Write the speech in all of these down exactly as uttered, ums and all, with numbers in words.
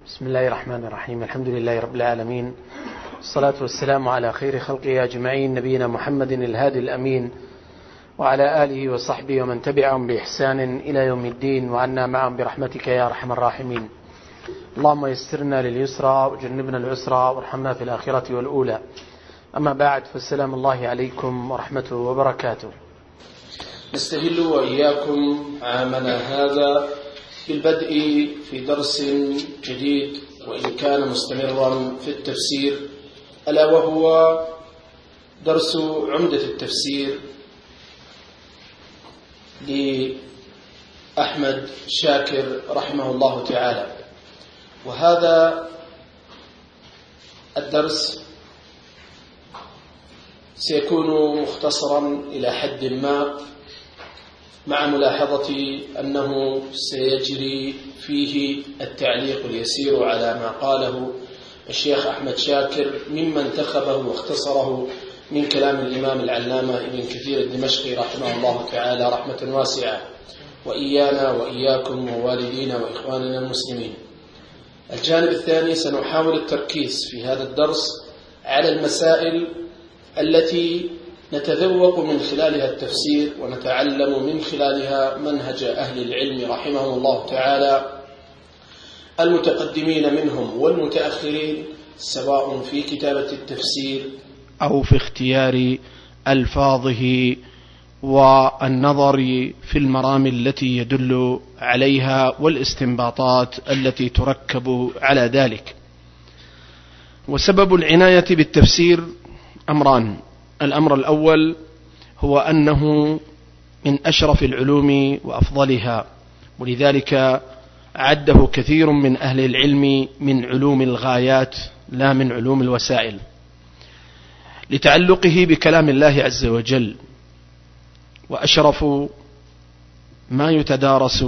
بسم الله الرحمن الرحيم. الحمد لله رب العالمين، الصلاة والسلام على خير خلقه أجمعين، نبينا محمد الهادي الأمين، وعلى آله وصحبه ومن تبعهم بإحسان إلى يوم الدين، وعنا معهم برحمتك يا أرحم الراحمين. اللهم يسرنا لليسرى وجنبنا العسرى وارحمنا في الآخرة والأولى. أما بعد، فالسلام الله عليكم ورحمته وبركاته. نستهل وإياكم عامنا هذا بالبدء في درس جديد، وإن كان مستمرا في التفسير، ألا وهو درس عمدة التفسير لأحمد شاكر رحمه الله تعالى. وهذا الدرس سيكون مختصرا إلى حد ما، مع ملاحظة أنه سيجري فيه التعليق اليسير على ما قاله الشيخ أحمد شاكر مما انتخبه واختصره من كلام الإمام العلامة ابن كثير الدمشقي رحمه الله تعالى رحمة واسعة، وإيانا وإياكم ووالدينا وإخواننا المسلمين. الجانب الثاني، سنحاول التركيز في هذا الدرس على المسائل التي نتذوق من خلالها التفسير ونتعلم من خلالها منهج أهل العلم رحمهم الله تعالى، المتقدمين منهم والمتأخرين، سواء في كتابة التفسير أو في اختيار ألفاظه والنظر في المرامي التي يدل عليها والاستنباطات التي تركب على ذلك. وسبب العناية بالتفسير أمران: الأمر الأول هو أنه من أشرف العلوم وأفضلها، ولذلك عده كثير من أهل العلم من علوم الغايات لا من علوم الوسائل، لتعلقه بكلام الله عز وجل. وأشرف ما يتدارس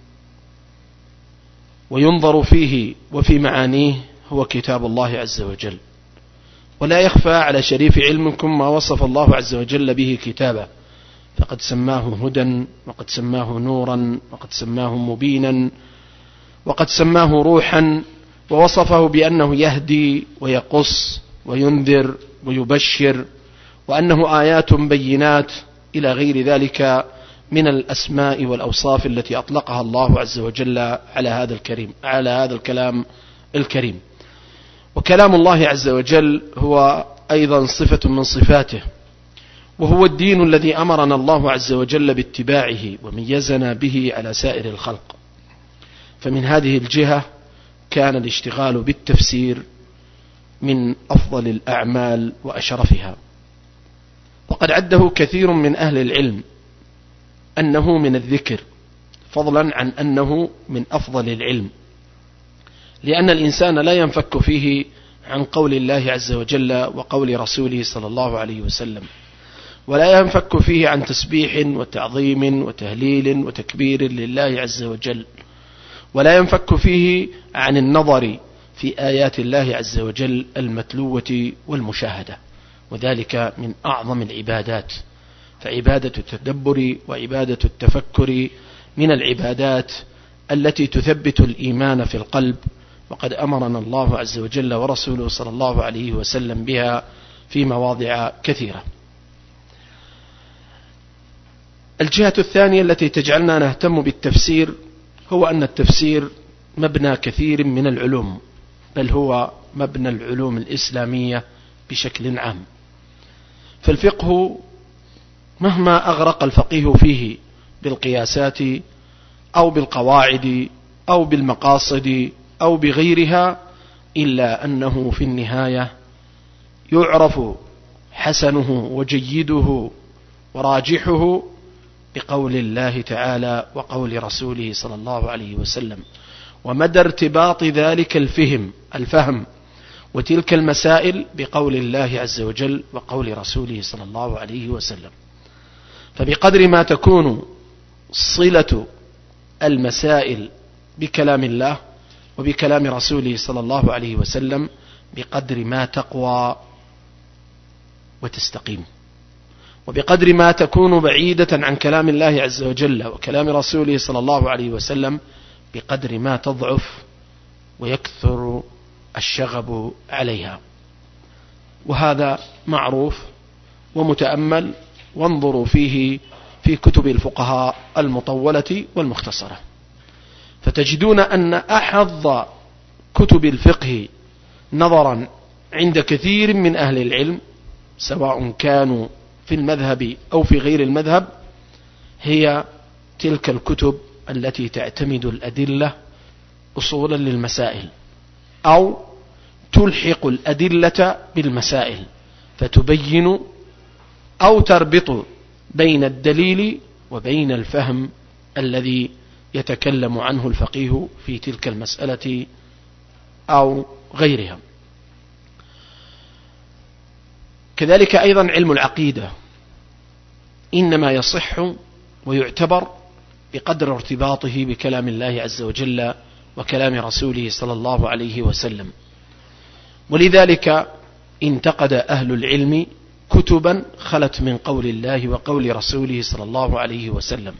وينظر فيه وفي معانيه هو كتاب الله عز وجل. ولا يخفى على شريف علمكم ما وصف الله عز وجل به كتابه، فقد سماه هدى، وقد سماه نورا، وقد سماه مبينا، وقد سماه روحا، ووصفه بأنه يهدي ويقص وينذر ويبشر، وأنه آيات بينات إلى غير ذلك من الأسماء والأوصاف التي أطلقها الله عز وجل على هذا الكريم على هذا الكلام الكريم. وكلام الله عز وجل هو أيضا صفة من صفاته، وهو الدين الذي أمرنا الله عز وجل باتباعه وميزنا به على سائر الخلق. فمن هذه الجهة كان الاشتغال بالتفسير من أفضل الأعمال وأشرفها. وقد عده كثير من أهل العلم أنه من الذكر، فضلا عن أنه من أفضل العلم، لأن الإنسان لا ينفك فيه عن قول الله عز وجل وقول رسوله صلى الله عليه وسلم، ولا ينفك فيه عن تسبيح وتعظيم وتهليل وتكبير لله عز وجل، ولا ينفك فيه عن النظر في آيات الله عز وجل المتلوة والمشاهدة، وذلك من أعظم العبادات. فعبادة التدبر وعبادة التفكر من العبادات التي تثبت الإيمان في القلب، وقد أمرنا الله عز وجل ورسوله صلى الله عليه وسلم بها في مواضع كثيرة. الجهة الثانية التي تجعلنا نهتم بالتفسير هو أن التفسير مبنى كثير من العلوم، بل هو مبنى العلوم الإسلامية بشكل عام. فالفقه مهما أغرق الفقيه فيه بالقياسات أو بالقواعد أو بالمقاصد أو بغيرها، إلا أنه في النهاية يعرف حسنه وجيده وراجحه بقول الله تعالى وقول رسوله صلى الله عليه وسلم، ومدى ارتباط ذلك الفهم الفهم وتلك المسائل بقول الله عز وجل وقول رسوله صلى الله عليه وسلم. فبقدر ما تكون صلة المسائل بكلام الله وبكلام رسوله صلى الله عليه وسلم، بقدر ما تقوى وتستقيم، وبقدر ما تكون بعيدة عن كلام الله عز وجل وكلام رسوله صلى الله عليه وسلم، بقدر ما تضعف ويكثر الشغب عليها. وهذا معروف ومتأمل، وانظروا فيه في كتب الفقهاء المطولة والمختصرة، فتجدون أن أحظ كتب الفقه نظرا عند كثير من أهل العلم سواء كانوا في المذهب أو في غير المذهب هي تلك الكتب التي تعتمد الأدلة أصولا للمسائل، أو تلحق الأدلة بالمسائل فتبين أو تربط بين الدليل وبين الفهم الذي يتكلم عنه الفقيه في تلك المسألة أو غيرها. كذلك أيضا علم العقيدة إنما يصح ويعتبر بقدر ارتباطه بكلام الله عز وجل وكلام رسوله صلى الله عليه وسلم، ولذلك انتقد أهل العلم كتبا خلت من قول الله وقول رسوله صلى الله عليه وسلم،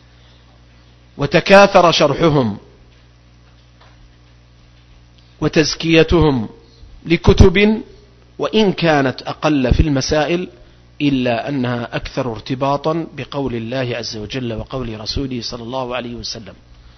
وتكاثر شرحهم وتزكيتهم لكتب وإن كانت أقل في المسائل إلا أنها أكثر ارتباطا بقول الله عز وجل وقول رسوله صلى الله عليه وسلم.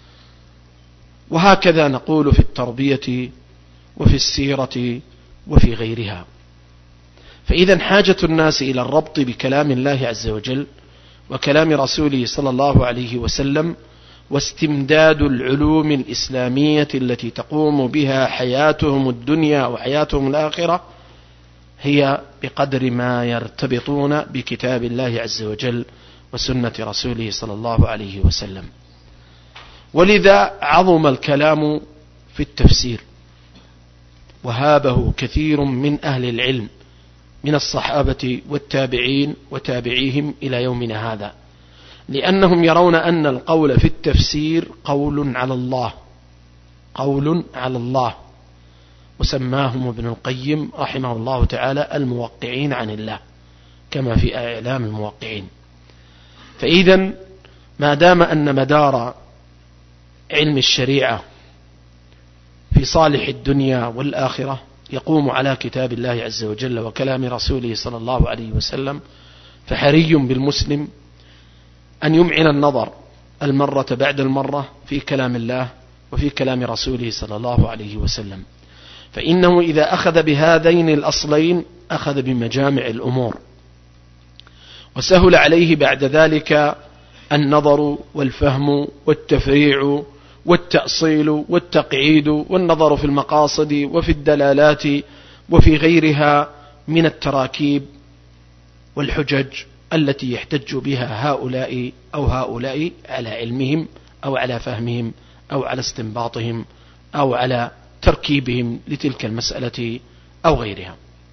وهكذا نقول في التربية وفي السيرة وفي غيرها. فإذا حاجة الناس إلى الربط بكلام الله عز وجل وكلام رسوله صلى الله عليه وسلم واستمداد العلوم الإسلامية التي تقوم بها حياتهم الدنيا وحياتهم الآخرة هي بقدر ما يرتبطون بكتاب الله عز وجل وسنة رسوله صلى الله عليه وسلم. ولذا عظم الكلام في التفسير وهابه كثير من أهل العلم من الصحابة والتابعين وتابعيهم إلى يومنا هذا، لأنهم يرون أن القول في التفسير قول على الله قول على الله وسماهم ابن القيم رحمه الله تعالى الموقعين عن الله كما في إعلام الموقعين. فإذا ما دام أن مدار علم الشريعة في صالح الدنيا والآخرة يقوم على كتاب الله عز وجل وكلام رسوله صلى الله عليه وسلم، فحري بالمسلم أن يمعن النظر المرة بعد المرة في كلام الله وفي كلام رسوله صلى الله عليه وسلم، فإنه إذا أخذ بهذين الأصلين أخذ بمجامع الأمور، وسهل عليه بعد ذلك النظر والفهم والتفريع والتأصيل والتقعيد والنظر في المقاصد وفي الدلالات وفي غيرها من التراكيب والحجج التي يحتج بها هؤلاء أو هؤلاء على علمهم أو على فهمهم أو على استنباطهم أو على تركيبهم لتلك المسألة أو غيرها.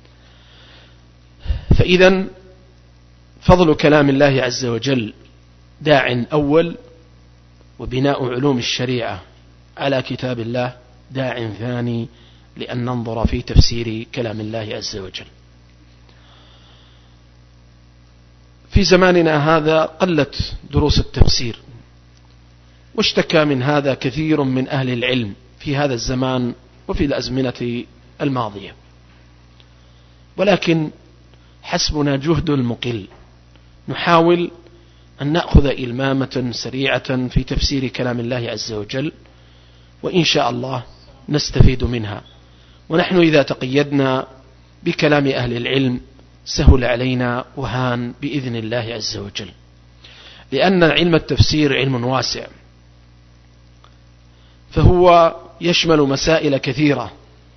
فإذا فضل كلام الله عز وجل داع أول، وبناء علوم الشريعة على كتاب الله داع ثاني لأن ننظر في تفسير كلام الله عز وجل. في زماننا هذا قلت دروس التفسير، واشتكى من هذا كثير من أهل العلم في هذا الزمان وفي الأزمنة الماضية، ولكن حسبنا جهد المقل نحاول أن نأخذ إلمامة سريعة في تفسير كلام الله عز وجل، وإن شاء الله نستفيد منها. ونحن إذا تقيدنا بكلام أهل العلم سهل علينا وهان بإذن الله عز وجل، لأن علم التفسير علم واسع، فهو يشمل مسائل كثيرة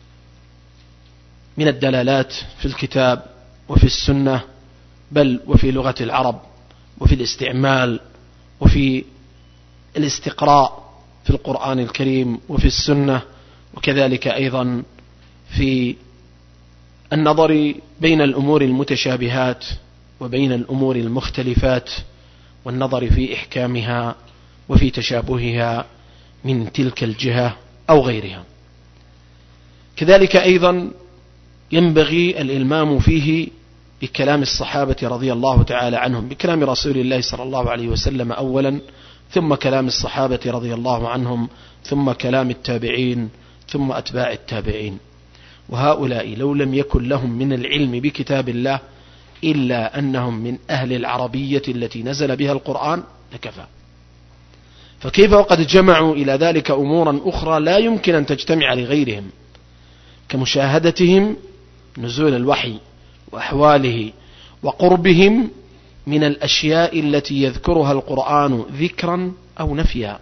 من الدلالات في الكتاب وفي السنة، بل وفي لغة العرب وفي الاستعمال وفي الاستقراء في القرآن الكريم وفي السنة، وكذلك أيضا في النظر بين الأمور المتشابهات وبين الأمور المختلفات والنظر في إحكامها وفي تشابهها من تلك الجهة أو غيرها. كذلك أيضا ينبغي الإلمام فيه بكلام الصحابة رضي الله تعالى عنهم، بكلام رسول الله صلى الله عليه وسلم أولا، ثم كلام الصحابة رضي الله عنهم، ثم كلام التابعين، ثم أتباع التابعين، وهؤلاء لو لم يكن لهم من العلم بكتاب الله إلا أنهم من أهل العربية التي نزل بها القرآن لكفى. فكيف وقد جمعوا إلى ذلك أمورا أخرى لا يمكن أن تجتمع لغيرهم، كمشاهدتهم نزول الوحي وأحواله وقربهم من الأشياء التي يذكرها القرآن ذكرا أو نفيا،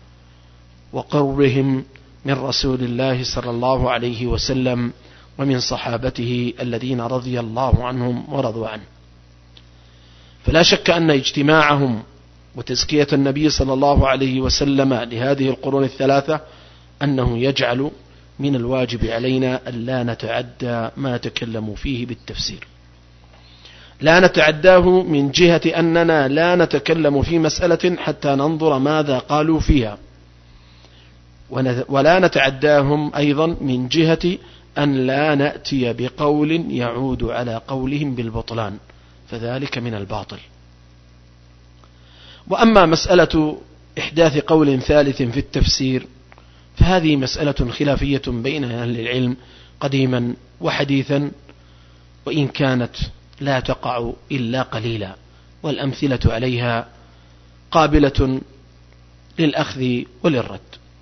وقربهم من رسول الله صلى الله عليه وسلم ومن صحابته الذين رضي الله عنهم ورضوا عنه. فلا شك أن اجتماعهم وتزكية النبي صلى الله عليه وسلم لهذه القرون الثلاثة أنه يجعل من الواجب علينا أن لا نتعدى ما تكلموا فيه بالتفسير، لا نتعداه من جهة أننا لا نتكلم في مسألة حتى ننظر ماذا قالوا فيها، ولا نتعداهم أيضا من جهة أن لا نأتي بقول يعود على قولهم بالبطلان، فذلك من الباطل. وأما مسألة إحداث قول ثالث في التفسير فهذه مسألة خلافية بين أهل العلم قديما وحديثا، وإن كانت لا تقع إلا قليلا، والأمثلة عليها قابلة للأخذ وللرد.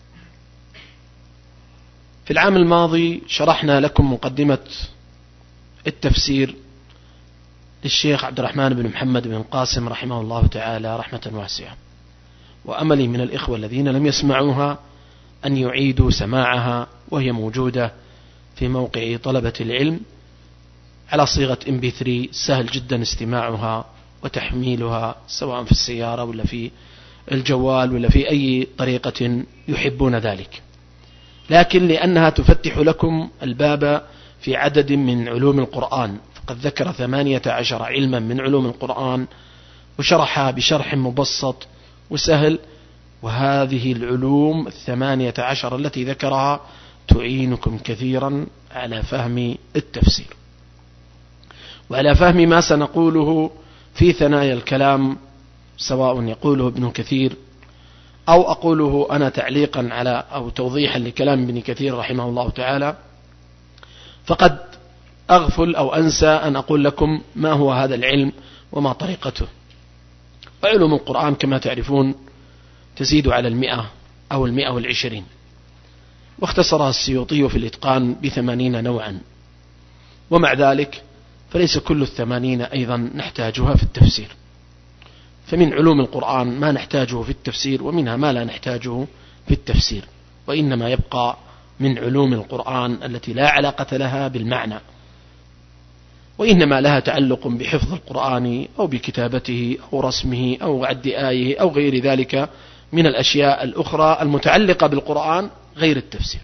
في العام الماضي شرحنا لكم مقدمة التفسير للشيخ عبد الرحمن بن محمد بن قاسم رحمه الله تعالى رحمة واسعة، وأملي من الإخوة الذين لم يسمعوها أن يعيدوا سماعها، وهي موجودة في موقع طلبة العلم على صيغة إم بي ثري، سهل جدا استماعها وتحميلها سواء في السيارة ولا في الجوال ولا في أي طريقة يحبون ذلك، لكن لأنها تفتح لكم الباب في عدد من علوم القرآن، فقد ذكر ثمانية عشر علما من علوم القرآن وشرحها بشرح مبسط وسهل، وهذه العلوم الثمانية عشر التي ذكرها تعينكم كثيرا على فهم التفسير وعلى فهم ما سنقوله في ثنايا الكلام، سواء يقوله ابن كثير أو أقوله أنا تعليقا على أو توضيحا لكلام ابن كثير رحمه الله تعالى. فقد أغفل أو أنسى أن أقول لكم ما هو هذا العلم وما طريقته. وعلوم القرآن كما تعرفون تزيد على المئة أو المئة والعشرين، واختصرها السيوطي في الإتقان بثمانين نوعا، ومع ذلك فليس كل الثمانين أيضا نحتاجها في التفسير، فمن علوم القرآن ما نحتاجه في التفسير ومنها ما لا نحتاجه في التفسير، وإنما يبقى من علوم القرآن التي لا علاقة لها بالمعنى، وإنما لها تعلق بحفظ القرآن أو بكتابته أو رسمه أو عد آيه أو غير ذلك من الأشياء الأخرى المتعلقة بالقرآن غير التفسير.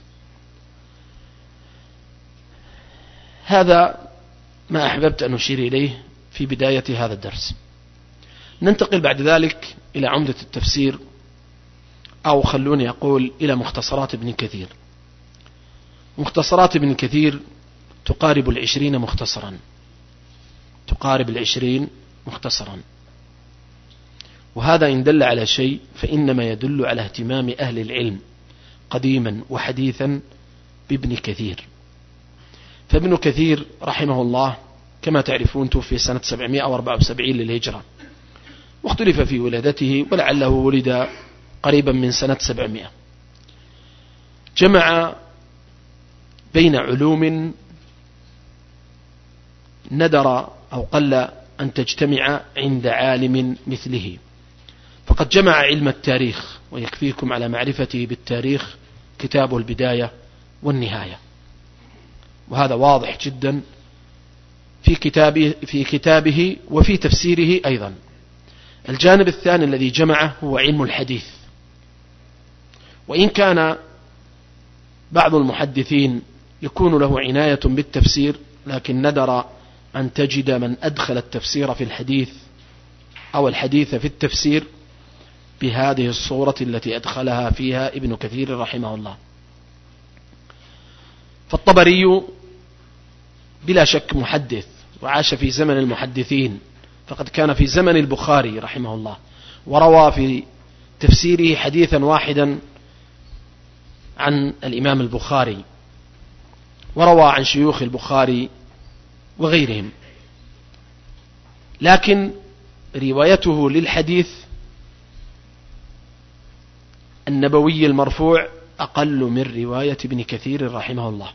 هذا ما أحببت أن أشير إليه في بداية هذا الدرس. ننتقل بعد ذلك إلى عمدة التفسير، أو خلوني أقول إلى مختصرات ابن كثير. مختصرات ابن كثير تقارب العشرين مختصرا تقارب العشرين مختصرا وهذا إن دل على شيء فإنما يدل على اهتمام أهل العلم قديما وحديثا بابن كثير. فابن كثير رحمه الله كما تعرفون توفي سنة سبعمائة وأربعة وسبعين للهجرة، واختلف في ولادته ولعله ولد قريبا من سنة سبعمائة. جمع بين علوم ندر أو قل أن تجتمع عند عالم مثله، فقد جمع علم التاريخ، ويكفيكم على معرفته بالتاريخ كتاب البداية والنهاية، وهذا واضح جدا في كتابه, في كتابه وفي تفسيره أيضا. الجانب الثاني الذي جمعه هو علم الحديث، وإن كان بعض المحدثين يكون له عناية بالتفسير، لكن ندر أن تجد من أدخل التفسير في الحديث أو الحديث في التفسير بهذه الصورة التي أدخلها فيها ابن كثير رحمه الله. فالطبري بلا شك محدث وعاش في زمن المحدثين، فقد كان في زمن البخاري رحمه الله، وروى في تفسيره حديثا واحدا عن الإمام البخاري، وروى عن شيوخ البخاري وغيرهم، لكن روايته للحديث النبوي المرفوع أقل من رواية ابن كثير رحمه الله،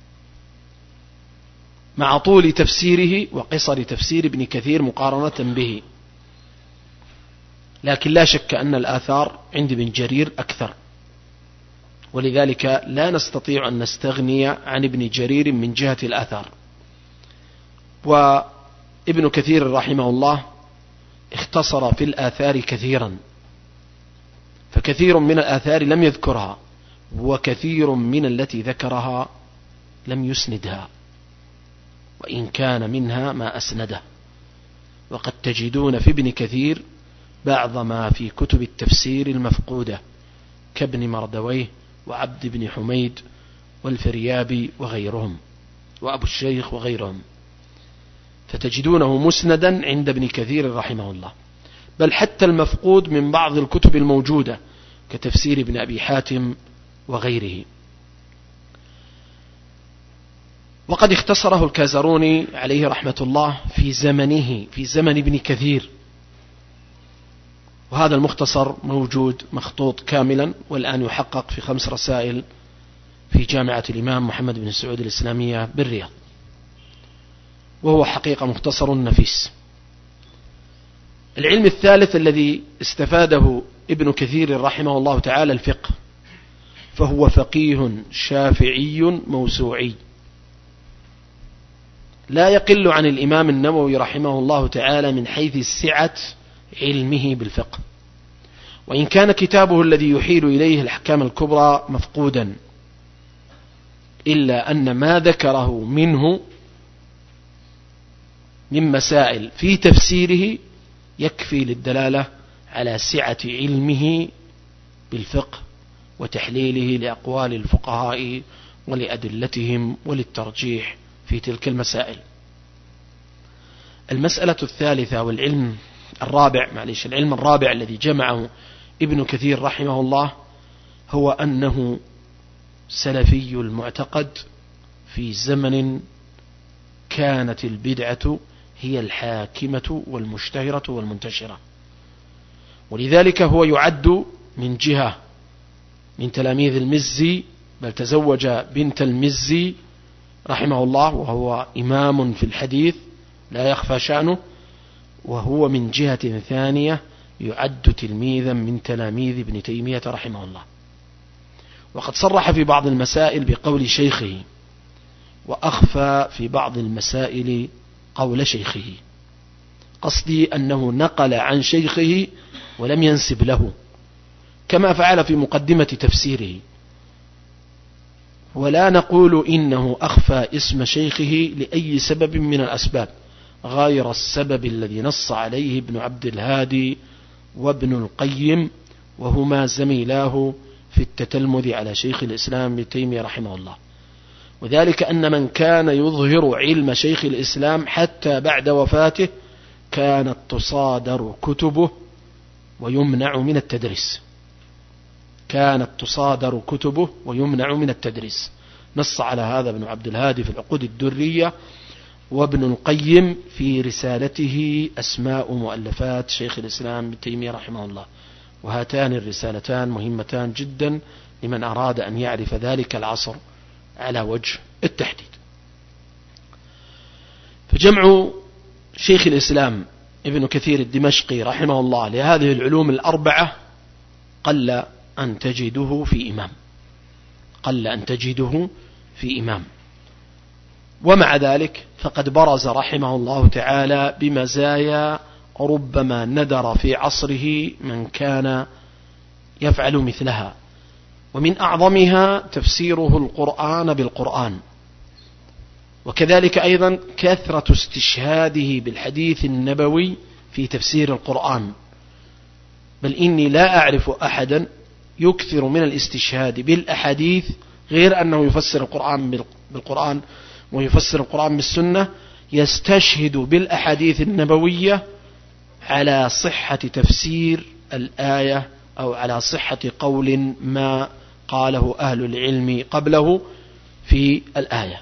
مع طول تفسيره وقصر تفسير ابن كثير مقارنة به. لكن لا شك أن الآثار عند ابن جرير أكثر، ولذلك لا نستطيع أن نستغني عن ابن جرير من جهة الآثار. وابن كثير رحمه الله اختصر في الآثار كثيرا، فكثير من الآثار لم يذكرها، وكثير من التي ذكرها لم يسندها، وإن كان منها ما أسنده. وقد تجدون في ابن كثير بعض ما في كتب التفسير المفقودة كابن مردويه وعبد بن حميد والفريابي وغيرهم وأبو الشيخ وغيرهم، فتجدونه مسندا عند ابن كثير رحمه الله، بل حتى المفقود من بعض الكتب الموجودة كتفسير ابن أبي حاتم وغيره. وقد اختصره الكازروني عليه رحمة الله في زمنه، في زمن ابن كثير، وهذا المختصر موجود مخطوط كاملا، والآن يحقق في خمس رسائل في جامعة الإمام محمد بن سعود الإسلامية بالرياض، وهو حقيقة مختصر نفيس. العلم الثالث الذي استفاده ابن كثير رحمه الله تعالى الفقه، فهو فقيه شافعي موسوعي، لا يقل عن الإمام النووي رحمه الله تعالى من حيث السعة علمه بالفقه، وإن كان كتابه الذي يحيل إليه الأحكام الكبرى مفقودا، إلا أن ما ذكره منه من مسائل في تفسيره يكفي للدلالة على سعة علمه بالفقه وتحليله لأقوال الفقهاء ولأدلتهم وللترجيح في تلك المسائل. المسألة الثالثة والعلم الرابع معلش العلم الرابع الذي جمعه ابن كثير رحمه الله هو أنه سلفي المعتقد في زمن كانت البدعة هي الحاكمة والمشتهرة والمنتشرة، ولذلك هو يعد من جهة من تلاميذ المزي، بل تزوج بنت المزي رحمه الله، وهو إمام في الحديث لا يخفى شأنه، وهو من جهة ثانية يعد تلميذا من تلاميذ ابن تيمية رحمه الله. وقد صرح في بعض المسائل بقول شيخه، وأخفى في بعض المسائل قول شيخه، قصدي أنه نقل عن شيخه ولم ينسب له، كما فعل في مقدمة تفسيره. ولا نقول إنه أخفى اسم شيخه لأي سبب من الأسباب غير السبب الذي نص عليه ابن عبد الهادي وابن القيم، وهما زميلاه في التتلمذ على شيخ الإسلام ابن تيمية رحمه الله، وذلك أن من كان يظهر علم شيخ الإسلام حتى بعد وفاته كانت تصادر كتبه ويمنع من التدريس، كانت تصادر كتبه ويمنع من التدريس. نص على هذا ابن عبد الهادي في العقود الدرية، وابن القيم في رسالته أسماء مؤلفات شيخ الإسلام ابن تيمية رحمه الله، وهاتان الرسالتان مهمتان جدا لمن أراد أن يعرف ذلك العصر على وجه التحديد. فجمع شيخ الإسلام ابن كثير الدمشقي رحمه الله لهذه العلوم الأربعة قل أن تجده في إمام، قل أن تجده في إمام. ومع ذلك فقد برز رحمه الله تعالى بمزايا ربما ندر في عصره من كان يفعل مثلها، ومن أعظمها تفسيره القرآن بالقرآن، وكذلك أيضا كثرة استشهاده بالحديث النبوي في تفسير القرآن، بل إني لا أعرف أحدا يكثر من الاستشهاد بالأحاديث غير أنه يفسر القرآن بالقرآن ويفسر القرآن بالسنة، يستشهد بالأحاديث النبوية على صحة تفسير الآية أو على صحة قول ما قاله أهل العلم قبله في الآية.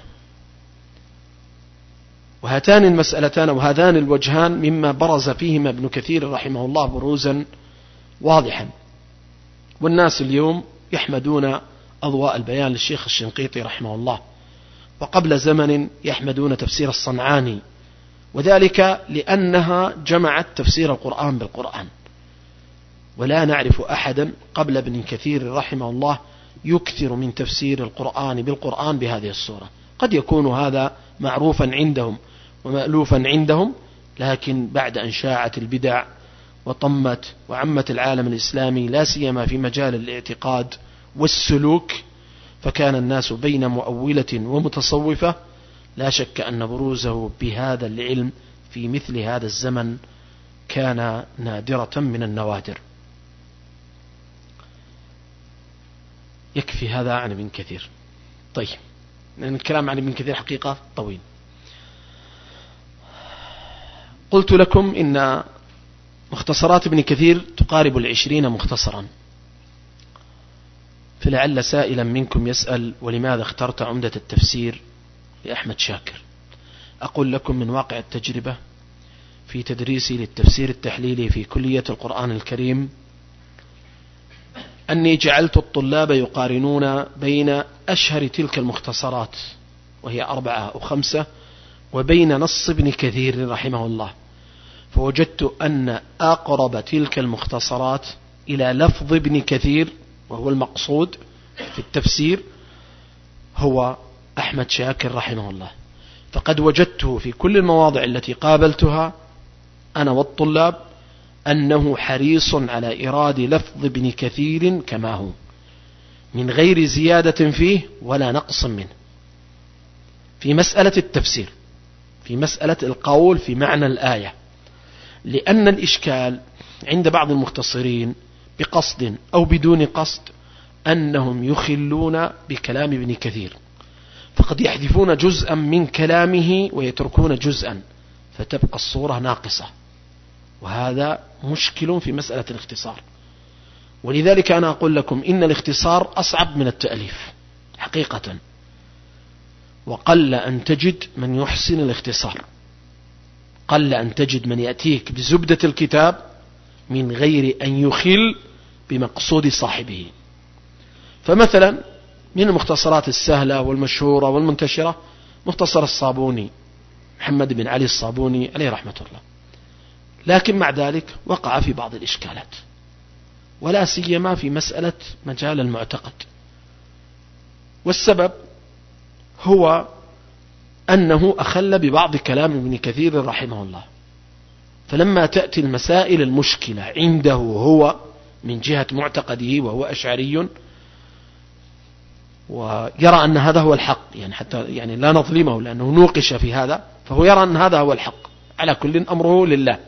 وهاتان المسألتان وهذان الوجهان مما برز فيهما ابن كثير رحمه الله بروزا واضحا، والناس اليوم يحمدون أضواء البيان للشيخ الشنقيطي رحمه الله، وقبل زمن يحمدون تفسير الصنعاني، وذلك لأنها جمعت تفسير القرآن بالقرآن. ولا نعرف أحدا قبل ابن كثير رحمه الله يكثر من تفسير القرآن بالقرآن بهذه الصورة. قد يكون هذا معروفا عندهم ومألوفا عندهم، لكن بعد أن شاعت البدع وطمت وعمت العالم الإسلامي لا سيما في مجال الاعتقاد والسلوك، فكان الناس بين مؤولة ومتصوفة، لا شك أن بروزه بهذا العلم في مثل هذا الزمن كان نادرة من النوادر. يكفي هذا عن ابن كثير. طيب، لأن الكلام عن ابن كثير حقيقة طويل. قلت لكم إن مختصرات ابن كثير تقارب العشرين مختصرا، فلعل سائلا منكم يسأل: ولماذا اخترت عمدة التفسير لأحمد شاكر؟ أقول لكم من واقع التجربة في تدريسي للتفسير التحليلي في كلية القرآن الكريم أني جعلت الطلاب يقارنون بين أشهر تلك المختصرات، وهي أربعة أو خمسة، وبين نص ابن كثير رحمه الله، فوجدت أن أقرب تلك المختصرات إلى لفظ ابن كثير وهو المقصود في التفسير هو أحمد شاكر رحمه الله. فقد وجدته في كل المواضع التي قابلتها أنا والطلاب أنه حريص على إيراد لفظ ابن كثير كما هو، من غير زيادة فيه ولا نقص منه، في مسألة التفسير، في مسألة القول في معنى الآية. لأن الإشكال عند بعض المختصرين بقصد أو بدون قصد أنهم يخلون بكلام ابن كثير، فقد يحذفون جزءا من كلامه ويتركون جزءا، فتبقى الصورة ناقصة، وهذا مشكل في مسألة الاختصار. ولذلك أنا أقول لكم إن الاختصار أصعب من التأليف حقيقة، وقل أن تجد من يحسن الاختصار، قل أن تجد من يأتيك بزبدة الكتاب من غير أن يخل بمقصود صاحبه. فمثلا من المختصرات السهلة والمشهورة والمنتشرة مختصر الصابوني، محمد بن علي الصابوني عليه رحمة الله، لكن مع ذلك وقع في بعض الإشكالات، ولا سيما في مسألة مجال المعتقد. والسبب هو أنه أخل ببعض كلام ابن كثير رحمه الله، فلما تأتي المسائل المشكلة عنده هو من جهة معتقده وهو أشعري ويرى أن هذا هو الحق، يعني حتى يعني لا نظلمه لأنه نوقش في هذا، فهو يرى أن هذا هو الحق، على كل أمره لله.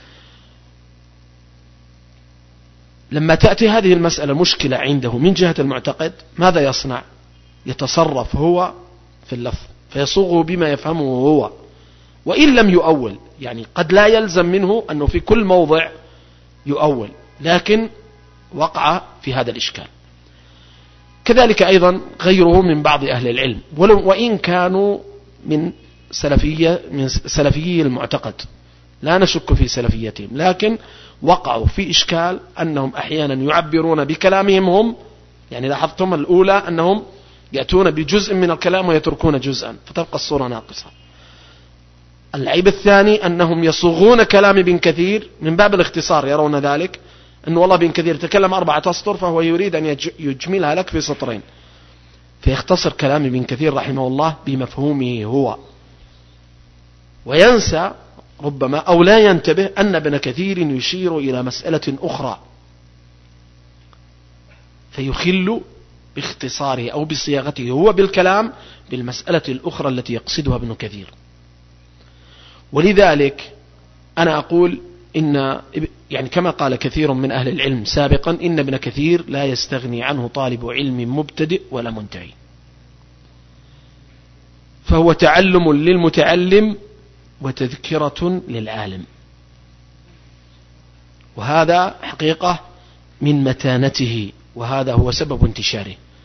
لما تأتي هذه المسألة مشكلة عنده من جهة المعتقد، ماذا يصنع؟ يتصرف هو في اللفظ فيصوغه بما يفهمه هو، وإن لم يؤول، يعني قد لا يلزم منه أنه في كل موضع يؤول، لكن وقع في هذا الإشكال. كذلك أيضا غيره من بعض أهل العلم، ولو وإن كانوا من سلفية من سلفيي المعتقد، لا نشك في سلفيتهم، لكن وقعوا في إشكال أنهم أحيانا يعبرون بكلامهم هم، يعني لاحظتم الأولى أنهم يأتون بجزء من الكلام ويتركون جزءا، فتبقى الصورة ناقصة. العيب الثاني أنهم يصوغون كلام ابن كثير من باب الاختصار، يرون ذلك أن والله ابن كثير تكلم أربعة أسطر فهو يريد أن يجملها لك في سطرين، فيختصر كلام ابن كثير رحمه الله بمفهومه هو، وينسى ربما أو لا ينتبه أن ابن كثير يشير إلى مسألة أخرى، فيخل باختصاره أو بصياغته هو بالكلام بالمسألة الأخرى التي يقصدها ابن كثير. ولذلك أنا أقول إن يعني كما قال كثير من أهل العلم سابقا، إن ابن كثير لا يستغني عنه طالب علم مبتدئ ولا منتهي، فهو تعلم للمتعلم وتذكرة للعالم، وهذا حقيقة من متانته، وهذا هو سبب انتشاره.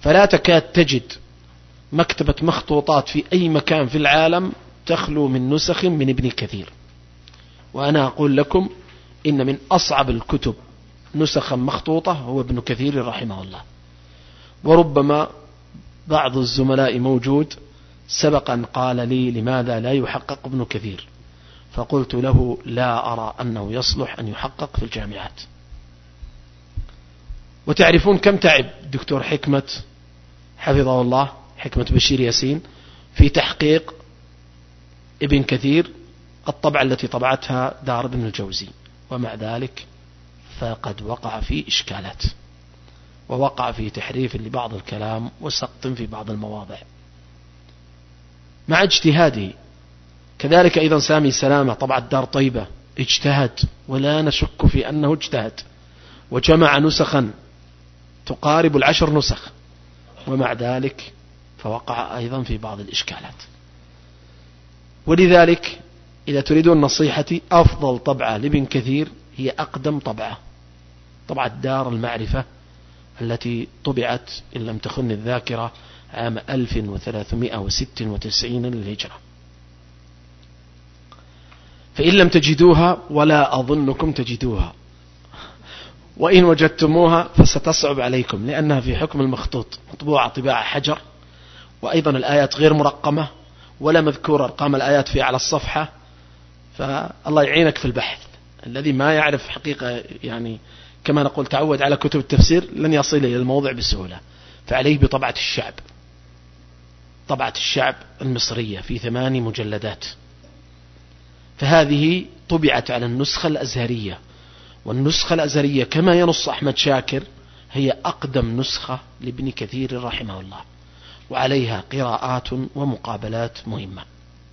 فلا تكاد تجد مكتبة مخطوطات في أي مكان في العالم تخلو من نسخ من ابن كثير. وأنا أقول لكم إن من أصعب الكتب نسخا مخطوطة هو ابن كثير رحمه الله. وربما بعض الزملاء موجود سبقا قال لي لماذا لا يحقق ابن كثير، فقلت له لا أرى أنه يصلح أن يحقق في الجامعات. وتعرفون كم تعب دكتور حكمة حفظه الله، حكمة بشير ياسين، في تحقيق ابن كثير الطبعة التي طبعتها دار ابن الجوزي، ومع ذلك فقد وقع في إشكالات، ووقع في تحريف لبعض الكلام وسقط في بعض المواضع مع اجتهاده. كذلك أيضا سامي سلامة طبعة دار طيبة اجتهد، ولا نشك في أنه اجتهد، وجمع نسخا تقارب العشر نسخ، ومع ذلك فوقع أيضا في بعض الإشكالات. ولذلك إذا تريدون نصيحتي أفضل طبعة لابن كثير هي أقدم طبعة، طبعة دار المعرفة التي طبعت إن لم تخن الذاكرة عام ألف وثلاثمائة وستة وتسعين للهجرة. فإن لم تجدوها ولا أظنكم تجدوها، وإن وجدتموها فستصعب عليكم، لأنها في حكم المخطوط، مطبوعة طباعة حجر، وأيضا الآيات غير مرقمة ولا مذكور أرقام الآيات في على الصفحة. فالله يعينك في البحث. الذي ما يعرف حقيقة يعني كما نقول تعود على كتب التفسير لن يصل إلى الموضع بسهولة، فعليه بطبعة الشعب، طبعة الشعب المصرية في ثماني مجلدات. فهذه طبعت على النسخة الأزهرية، والنسخة الأزهرية كما ينص أحمد شاكر هي أقدم نسخة لابن كثير رحمه الله، وعليها قراءات ومقابلات مهمة.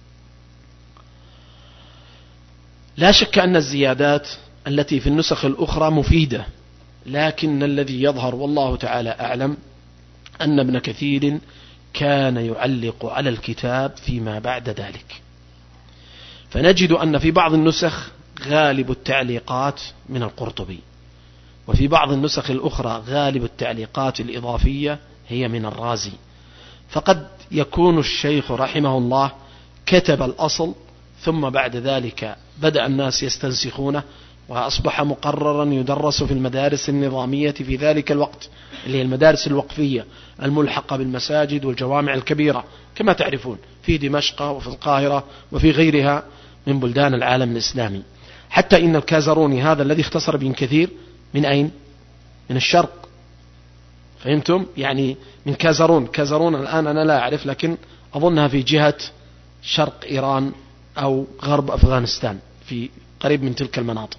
لا شك أن الزيادات التي في النسخ الأخرى مفيدة، لكن الذي يظهر والله تعالى أعلم أن ابن كثير كان يعلق على الكتاب فيما بعد ذلك. فنجد أن في بعض النسخ غالب التعليقات من القرطبي، وفي بعض النسخ الأخرى غالب التعليقات الإضافية هي من الرازي. فقد يكون الشيخ رحمه الله كتب الأصل ثم بعد ذلك بدأ الناس يستنسخونه، وأصبح مقررا يدرس في المدارس النظامية في ذلك الوقت، اللي هي المدارس الوقفية الملحقة بالمساجد والجوامع الكبيرة كما تعرفون في دمشق وفي القاهرة وفي غيرها من بلدان العالم الإسلامي. حتى إن الكازروني هذا الذي اختصر ابن كثير من أين؟ من الشرق، فهمتم؟ يعني من كازرون. كازرون الآن أنا لا أعرف، لكن أظنها في جهة شرق إيران أو غرب أفغانستان، في قريب من تلك المناطق.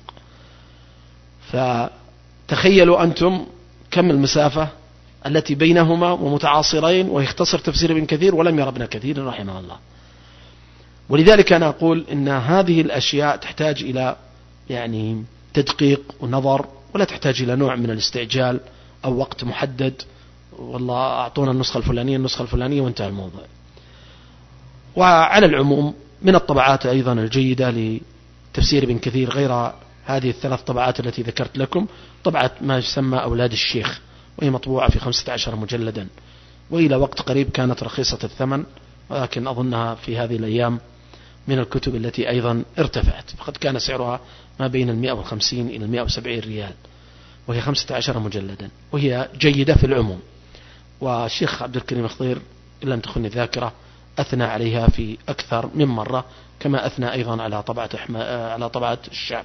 فتخيلوا أنتم كم المسافة التي بينهما ومتعاصرين، ويختصر تفسير ابن كثير ولم يرى ابن كثير رحمه الله. ولذلك أنا أقول إن هذه الأشياء تحتاج إلى يعني تدقيق ونظر، ولا تحتاج إلى نوع من الاستعجال أو وقت محدد، والله أعطونا النسخة الفلانية النسخة الفلانية وانتهى الموضوع. وعلى العموم من الطبعات أيضا الجيدة لتفسير ابن كثير غير هذه الثلاث طبعات التي ذكرت لكم، طبعة ما يسمى أولاد الشيخ، وهي مطبوعة في خمسة عشر مجلدا، وإلى وقت قريب كانت رخيصة الثمن، ولكن أظنها في هذه الأيام من الكتب التي أيضا ارتفعت، فقد كان سعرها ما بين المئة وخمسين إلى المئة وسبعين ريال، وهي خمسة عشر مجلدا، وهي جيدة في العموم. والشيخ عبد الكريم الخضير إن لم تخن الذاكرة أثنى عليها في أكثر من مرة، كما أثنى أيضا على طبعة على طبعة الشعب.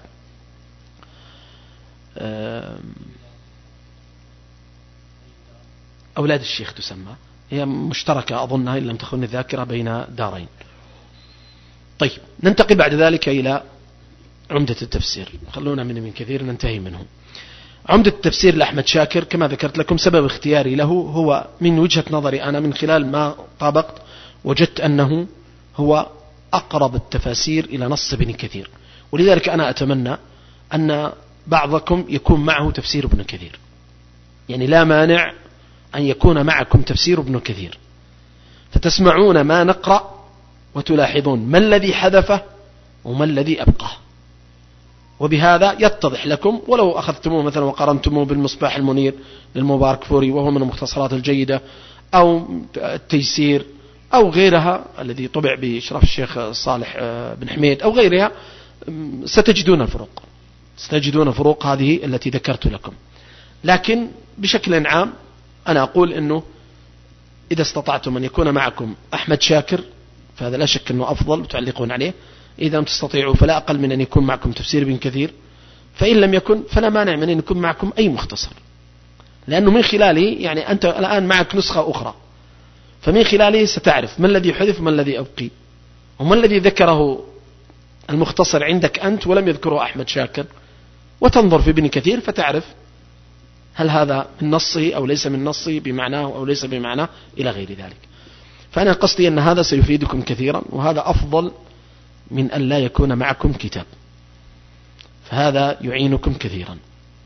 أولاد الشيخ تسمى، هي مشتركة أظنها إن لم تخن الذاكرة بين دارين. طيب ننتقل بعد ذلك إلى عمدة التفسير. خلونا من من كثير ننتهي منه. عمدة التفسير لأحمد شاكر كما ذكرت لكم، سبب اختياري له هو من وجهة نظري أنا، من خلال ما طابقت وجدت أنه هو أقرب التفاسير إلى نص ابن كثير. ولذلك أنا أتمنى أن بعضكم يكون معه تفسير ابن كثير، يعني لا مانع أن يكون معكم تفسير ابن كثير، فتسمعون ما نقرأ وتلاحظون ما الذي حذفه وما الذي أبقاه. وبهذا يتضح لكم، ولو أخذتموه مثلا وقارنتموه بالمصباح المنير للمبارك فوري وهو من المختصرات الجيدة، أو التيسير أو غيرها الذي طبع بإشراف الشيخ صالح بن حميد أو غيرها، ستجدون الفروق ستجدون الفروق هذه التي ذكرت لكم. لكن بشكل عام أنا أقول أنه إذا استطعتم أن يكون معكم أحمد شاكر فهذا لا شك أنه أفضل وتعلقون عليه. إذا لم تستطيعوا فلا أقل من أن يكون معكم تفسير ابن كثير، فإن لم يكن فلا مانع من أن يكون معكم أي مختصر، لأنه من خلاله يعني أنت الآن معك نسخة أخرى، فمن خلاله ستعرف ما الذي حذف وما الذي أبقي وما الذي ذكره المختصر عندك أنت ولم يذكره أحمد شاكر، وتنظر في ابن كثير فتعرف هل هذا من نصه أو ليس من نصه، بمعناه أو ليس بمعناه، إلى غير ذلك. فأنا قصدي أن هذا سيفيدكم كثيرا، وهذا أفضل من أن لا يكون معكم كتاب، فهذا يعينكم كثيرا.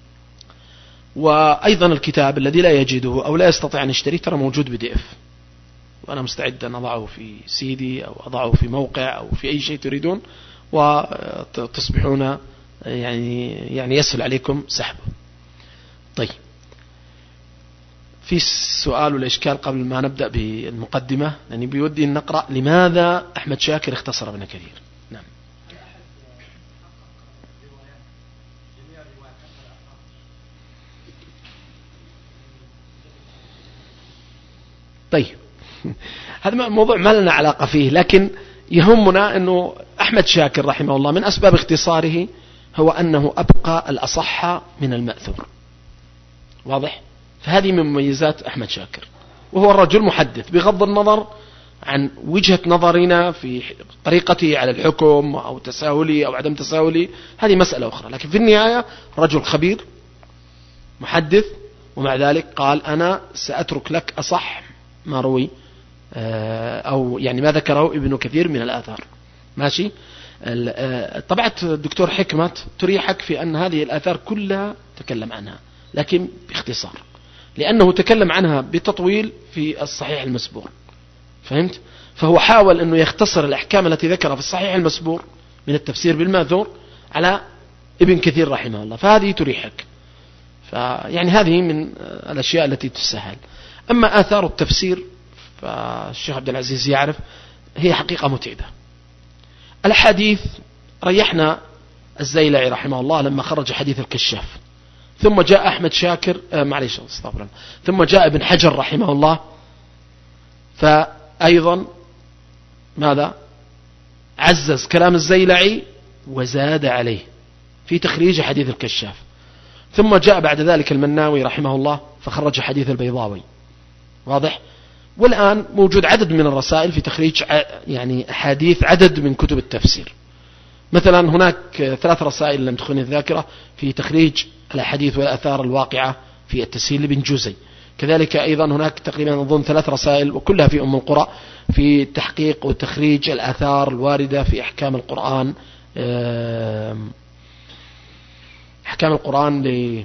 وأيضا الكتاب الذي لا يجده أو لا يستطيع أن يشتريه ترى موجود بي دي اف، وأنا مستعد أن أضعه في سيدي أو أضعه في موقع أو في أي شيء تريدون، وتصبحون يعني يعني يسهل عليكم سحبه. طيب، في سؤال ولا إشكال قبل ما نبدأ بالمقدمة؟ يعني بيودي أن نقرأ لماذا أحمد شاكر اختصر ابن كثير. نعم. طيب، هذا موضوع ما لنا علاقة فيه، لكن يهمنا أنه أحمد شاكر رحمه الله من أسباب اختصاره هو أنه أبقى الأصح من المأثور. واضح؟ فهذه من مميزات أحمد شاكر، وهو الرجل محدث بغض النظر عن وجهة نظرنا في طريقته على الحكم أو تساهلي أو عدم تساهلي، هذه مسألة أخرى، لكن في النهاية رجل خبير محدث، ومع ذلك قال أنا سأترك لك أصح ما روي أو يعني ما ذكره ابن كثير من الآثار. ماشي؟ طبعا الدكتور حكمة تريحك في أن هذه الآثار كلها تكلم عنها، لكن باختصار، لأنه تكلم عنها بتطويل في الصحيح المسبور. فهمت؟ فهو حاول أنه يختصر الأحكام التي ذكرها في الصحيح المسبور من التفسير بالماثور على ابن كثير رحمه الله، فهذه تريحك. فيعني هذه من الأشياء التي تسهل. أما آثار التفسير فالشيخ عبد العزيز يعرف هي حقيقة متعبة. الحديث ريحنا الزيلعي رحمه الله لما خرج حديث الكشاف، ثم جاء أحمد شاكر آه معليش استغفر الله ثم جاء ابن حجر رحمه الله، فأيضا ماذا عزز كلام الزيلعي وزاد عليه في تخريج حديث الكشاف. ثم جاء بعد ذلك المناوي رحمه الله فخرج حديث البيضاوي. واضح؟ والآن موجود عدد من الرسائل في تخريج يعني أحاديث عدد من كتب التفسير. مثلا هناك ثلاث رسائل لم تخن الذاكرة في تخريج الأحاديث والآثار الواقعة في التسهيل لابن جوزي. كذلك أيضا هناك تقريبا أظن ثلاث رسائل وكلها في أم القرى في تحقيق وتخريج الآثار الواردة في أحكام القرآن، أحكام القرآن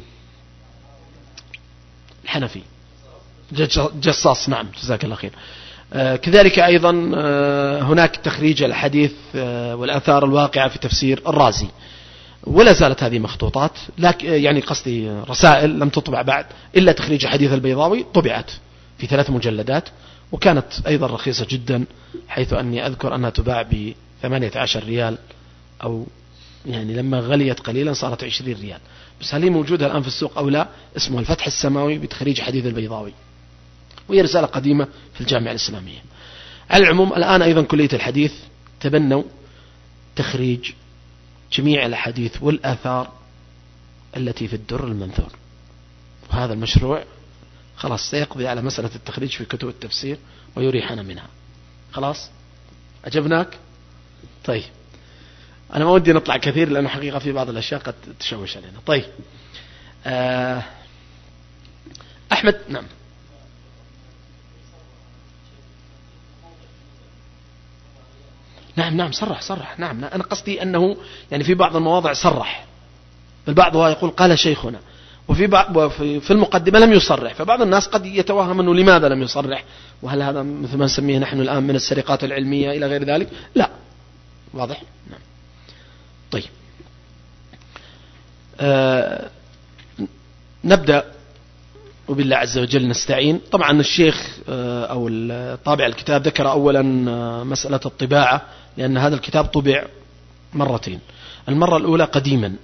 للحنفي جصاص. نعم جزاك الله خير. كذلك أيضا هناك تخريج الحديث والآثار الواقعة في تفسير الرازي، ولا زالت هذه مخطوطات، لكن يعني قصدي رسائل لم تطبع بعد إلا تخريج حديث البيضاوي، طبعت في ثلاث مجلدات وكانت أيضا رخيصة جدا، حيث أني أذكر أنها تباع بثمانية عشر ريال، أو يعني لما غليت قليلا صارت عشرين ريال. بس هل هي موجودة الآن في السوق أو لا؟ اسمه الفتح السماوي بتخريج حديث البيضاوي، وهي رسالة قديمة في الجامعة الإسلامية. على العموم الآن أيضا كلية الحديث تبنوا تخريج جميع الأحاديث والآثار التي في الدر المنثور، وهذا المشروع خلاص سيقضي على مسألة التخريج في كتب التفسير ويريحنا منها. خلاص أجبناك؟ طيب أنا ما ودي نطلع كثير لأنه حقيقة في بعض الأشياء قد تشوش علينا. طيب آه أحمد. نعم نعم نعم صرح صرح نعم أنا قصدي أنه يعني في بعض المواضع صرح، البعض يقول قال شيخنا، وفي بعض في المقدمة لم يصرح، فبعض الناس قد يتوهم أنه لماذا لم يصرح، وهل هذا مثل ما نسميه نحن الآن من السرقات العلمية إلى غير ذلك؟ لا. واضح؟ نعم. طيب آه نبدأ وبالله عز وجل نستعين. طبعا الشيخ آه أو طابع الكتاب ذكر أولا آه مسألة الطباعة، لأن هذا الكتاب طبع مرتين. المرة الأولى قديما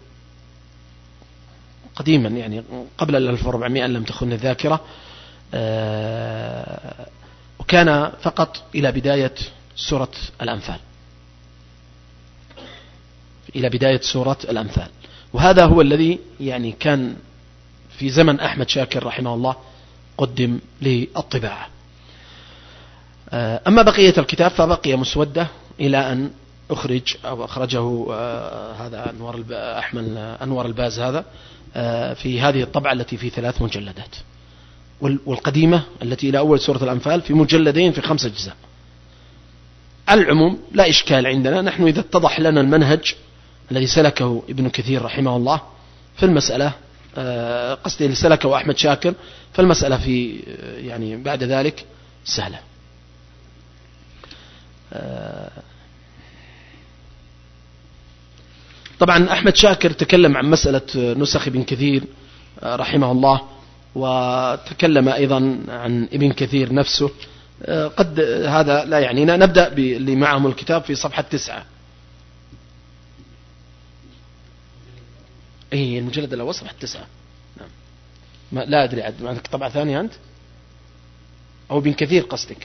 قديما يعني قبل الألف وأربعمائة لم تخن الذاكرة، آه وكان فقط إلى بداية سورة الأنفال، إلى بداية سورة الأنفال، وهذا هو الذي يعني كان في زمن أحمد شاكر رحمه الله قدم للطباعة. أما بقية الكتاب فبقي مسودة إلى أن أخرج أو أخرجه هذا أنور أحمد أنور الباز هذا في هذه الطبعة التي في ثلاث مجلدات، والقديمة التي إلى أول سورة الأنفال في مجلدين في خمسة أجزاء. على العموم لا إشكال عندنا، نحن إذا اتضح لنا المنهج الذي سلكه ابن كثير رحمه الله في المسألة، قصدي اللي سلكه أحمد شاكر، فالمسألة في يعني بعد ذلك سهلة. طبعا أحمد شاكر تكلم عن مسألة نسخ ابن كثير رحمه الله، وتكلم أيضا عن ابن كثير نفسه. قد هذا لا يعنينا. نبدأ باللي معهم الكتاب في صفحة تسعة. اي المجلد الأول صفحة تسعة. نعم. ما لا أدري عاد عندك طبعة ثانية أنت أو ابن كثير قصدك؟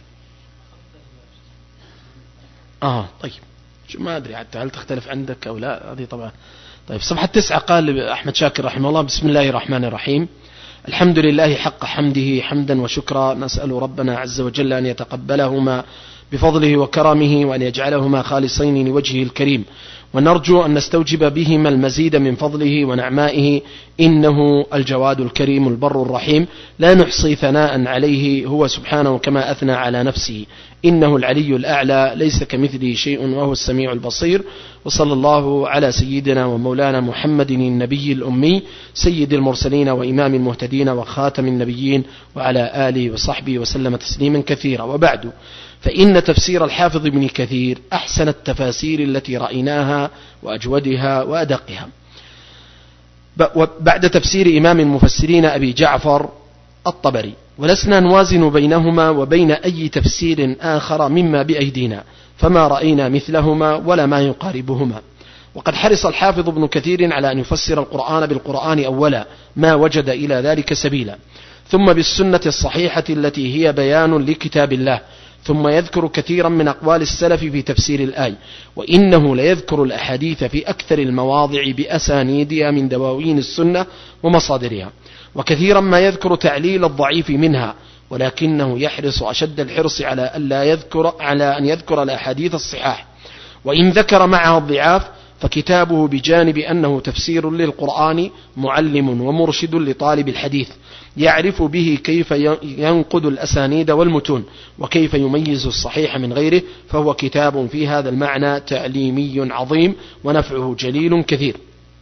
آه طيب ما أدري عاد هل تختلف عندك أو لا، هذه طبعا. طيب صفحة تسعة قال أحمد شاكر رحمه الله: بسم الله الرحمن الرحيم، الحمد لله حق حمده حمدا وشكرا، نسأل ربنا عز وجل أن يتقبلهما بفضله وكرمه، وأن يجعلهما خالصين لوجهه الكريم، ونرجو أن نستوجب بهما المزيد من فضله ونعمائه، إنه الجواد الكريم البر الرحيم، لا نحصي ثناء عليه هو سبحانه كما أثنى على نفسه، إنه العلي الأعلى ليس كمثله شيء وهو السميع البصير. وصلى الله على سيدنا ومولانا محمد النبي الأمي سيد المرسلين وإمام المهتدين وخاتم النبيين، وعلى آله وصحبه وسلم تسليما كثيرا. وبعد، فإن تفسير الحافظ ابن كثير أحسن التفاسير التي رأيناها وأجودها وأدقها، بعد تفسير إمام المفسرين أبي جعفر الطبري، ولسنا نوازن بينهما وبين أي تفسير آخر مما بأيدينا، فما رأينا مثلهما ولا ما يقاربهما. وقد حرص الحافظ ابن كثير على أن يفسر القرآن بالقرآن أولا ما وجد إلى ذلك سبيلا، ثم بالسنة الصحيحة التي هي بيان لكتاب الله، ثم يذكر كثيرا من أقوال السلف في تفسير الآية، وإنه ليذكر الأحاديث في أكثر المواضع بأسانيدها من دواوين السنة ومصادرها، وكثيرا ما يذكر تعليل الضعيف منها، ولكنه يحرص أشد الحرص على ألا يذكر على أن يذكر الأحاديث الصحاح، وإن ذكر معها الضعاف فكتابه بجانب أنه تفسير للقرآن معلم ومرشد لطالب الحديث، يعرف به كيف ينقد الأسانيد والمتون، وكيف يميز الصحيح من غيره، فهو كتاب في هذا المعنى تعليمي عظيم ونفعه جليل كثير.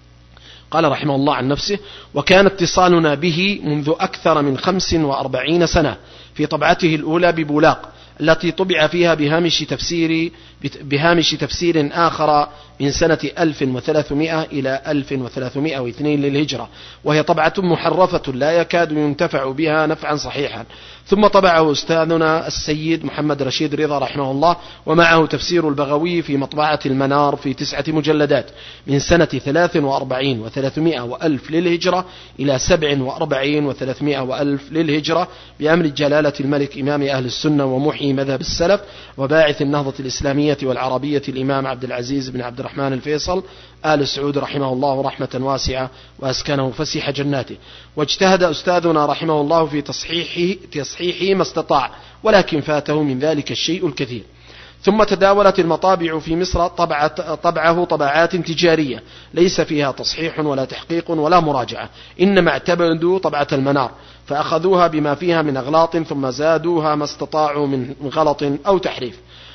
قال رحمه الله عن نفسه: وكان اتصالنا به منذ أكثر من خمس وأربعين سنة في طبعته الأولى ببولاق، التي طبع فيها بهامش تفسير بهامش تفسير آخر من سنة ألف وثلاثمائة إلى ألف وثلاثمائة واثنين للهجرة، وهي طبعة محرفة لا يكاد ينتفع بها نفعا صحيحا. ثم طبعه أستاذنا السيد محمد رشيد رضا رحمه الله، ومعه تفسير البغوي في مطبعة المنار في تسعة مجلدات من سنة ثلاث وأربعين وثلاثمائة وألف للهجرة إلى سبع وأربعين وثلاثمائة وألف للهجرة، بأمر جلالة الملك إمام أهل السنة ومحيي مذهب السلف وباعث النهضة الإسلامية والعربية الإمام عبد العزيز بن عبد الرحمن الفيصل آل سعود رحمه الله رحمة واسعة، وأسكنه فسيح جناته. واجتهد أستاذنا رحمه الله في تصحيحه, تصحيحه ما استطاع، ولكن فاته من ذلك الشيء الكثير. ثم تداولت المطابع في مصر طبعة طبعه طبعات تجارية ليس فيها تصحيح ولا تحقيق ولا مراجعة، إنما اعتمدوا طبعة المنار، فأخذوها بما فيها من أغلاط، ثم زادوها ما استطاعوا من غلط أو تحريف.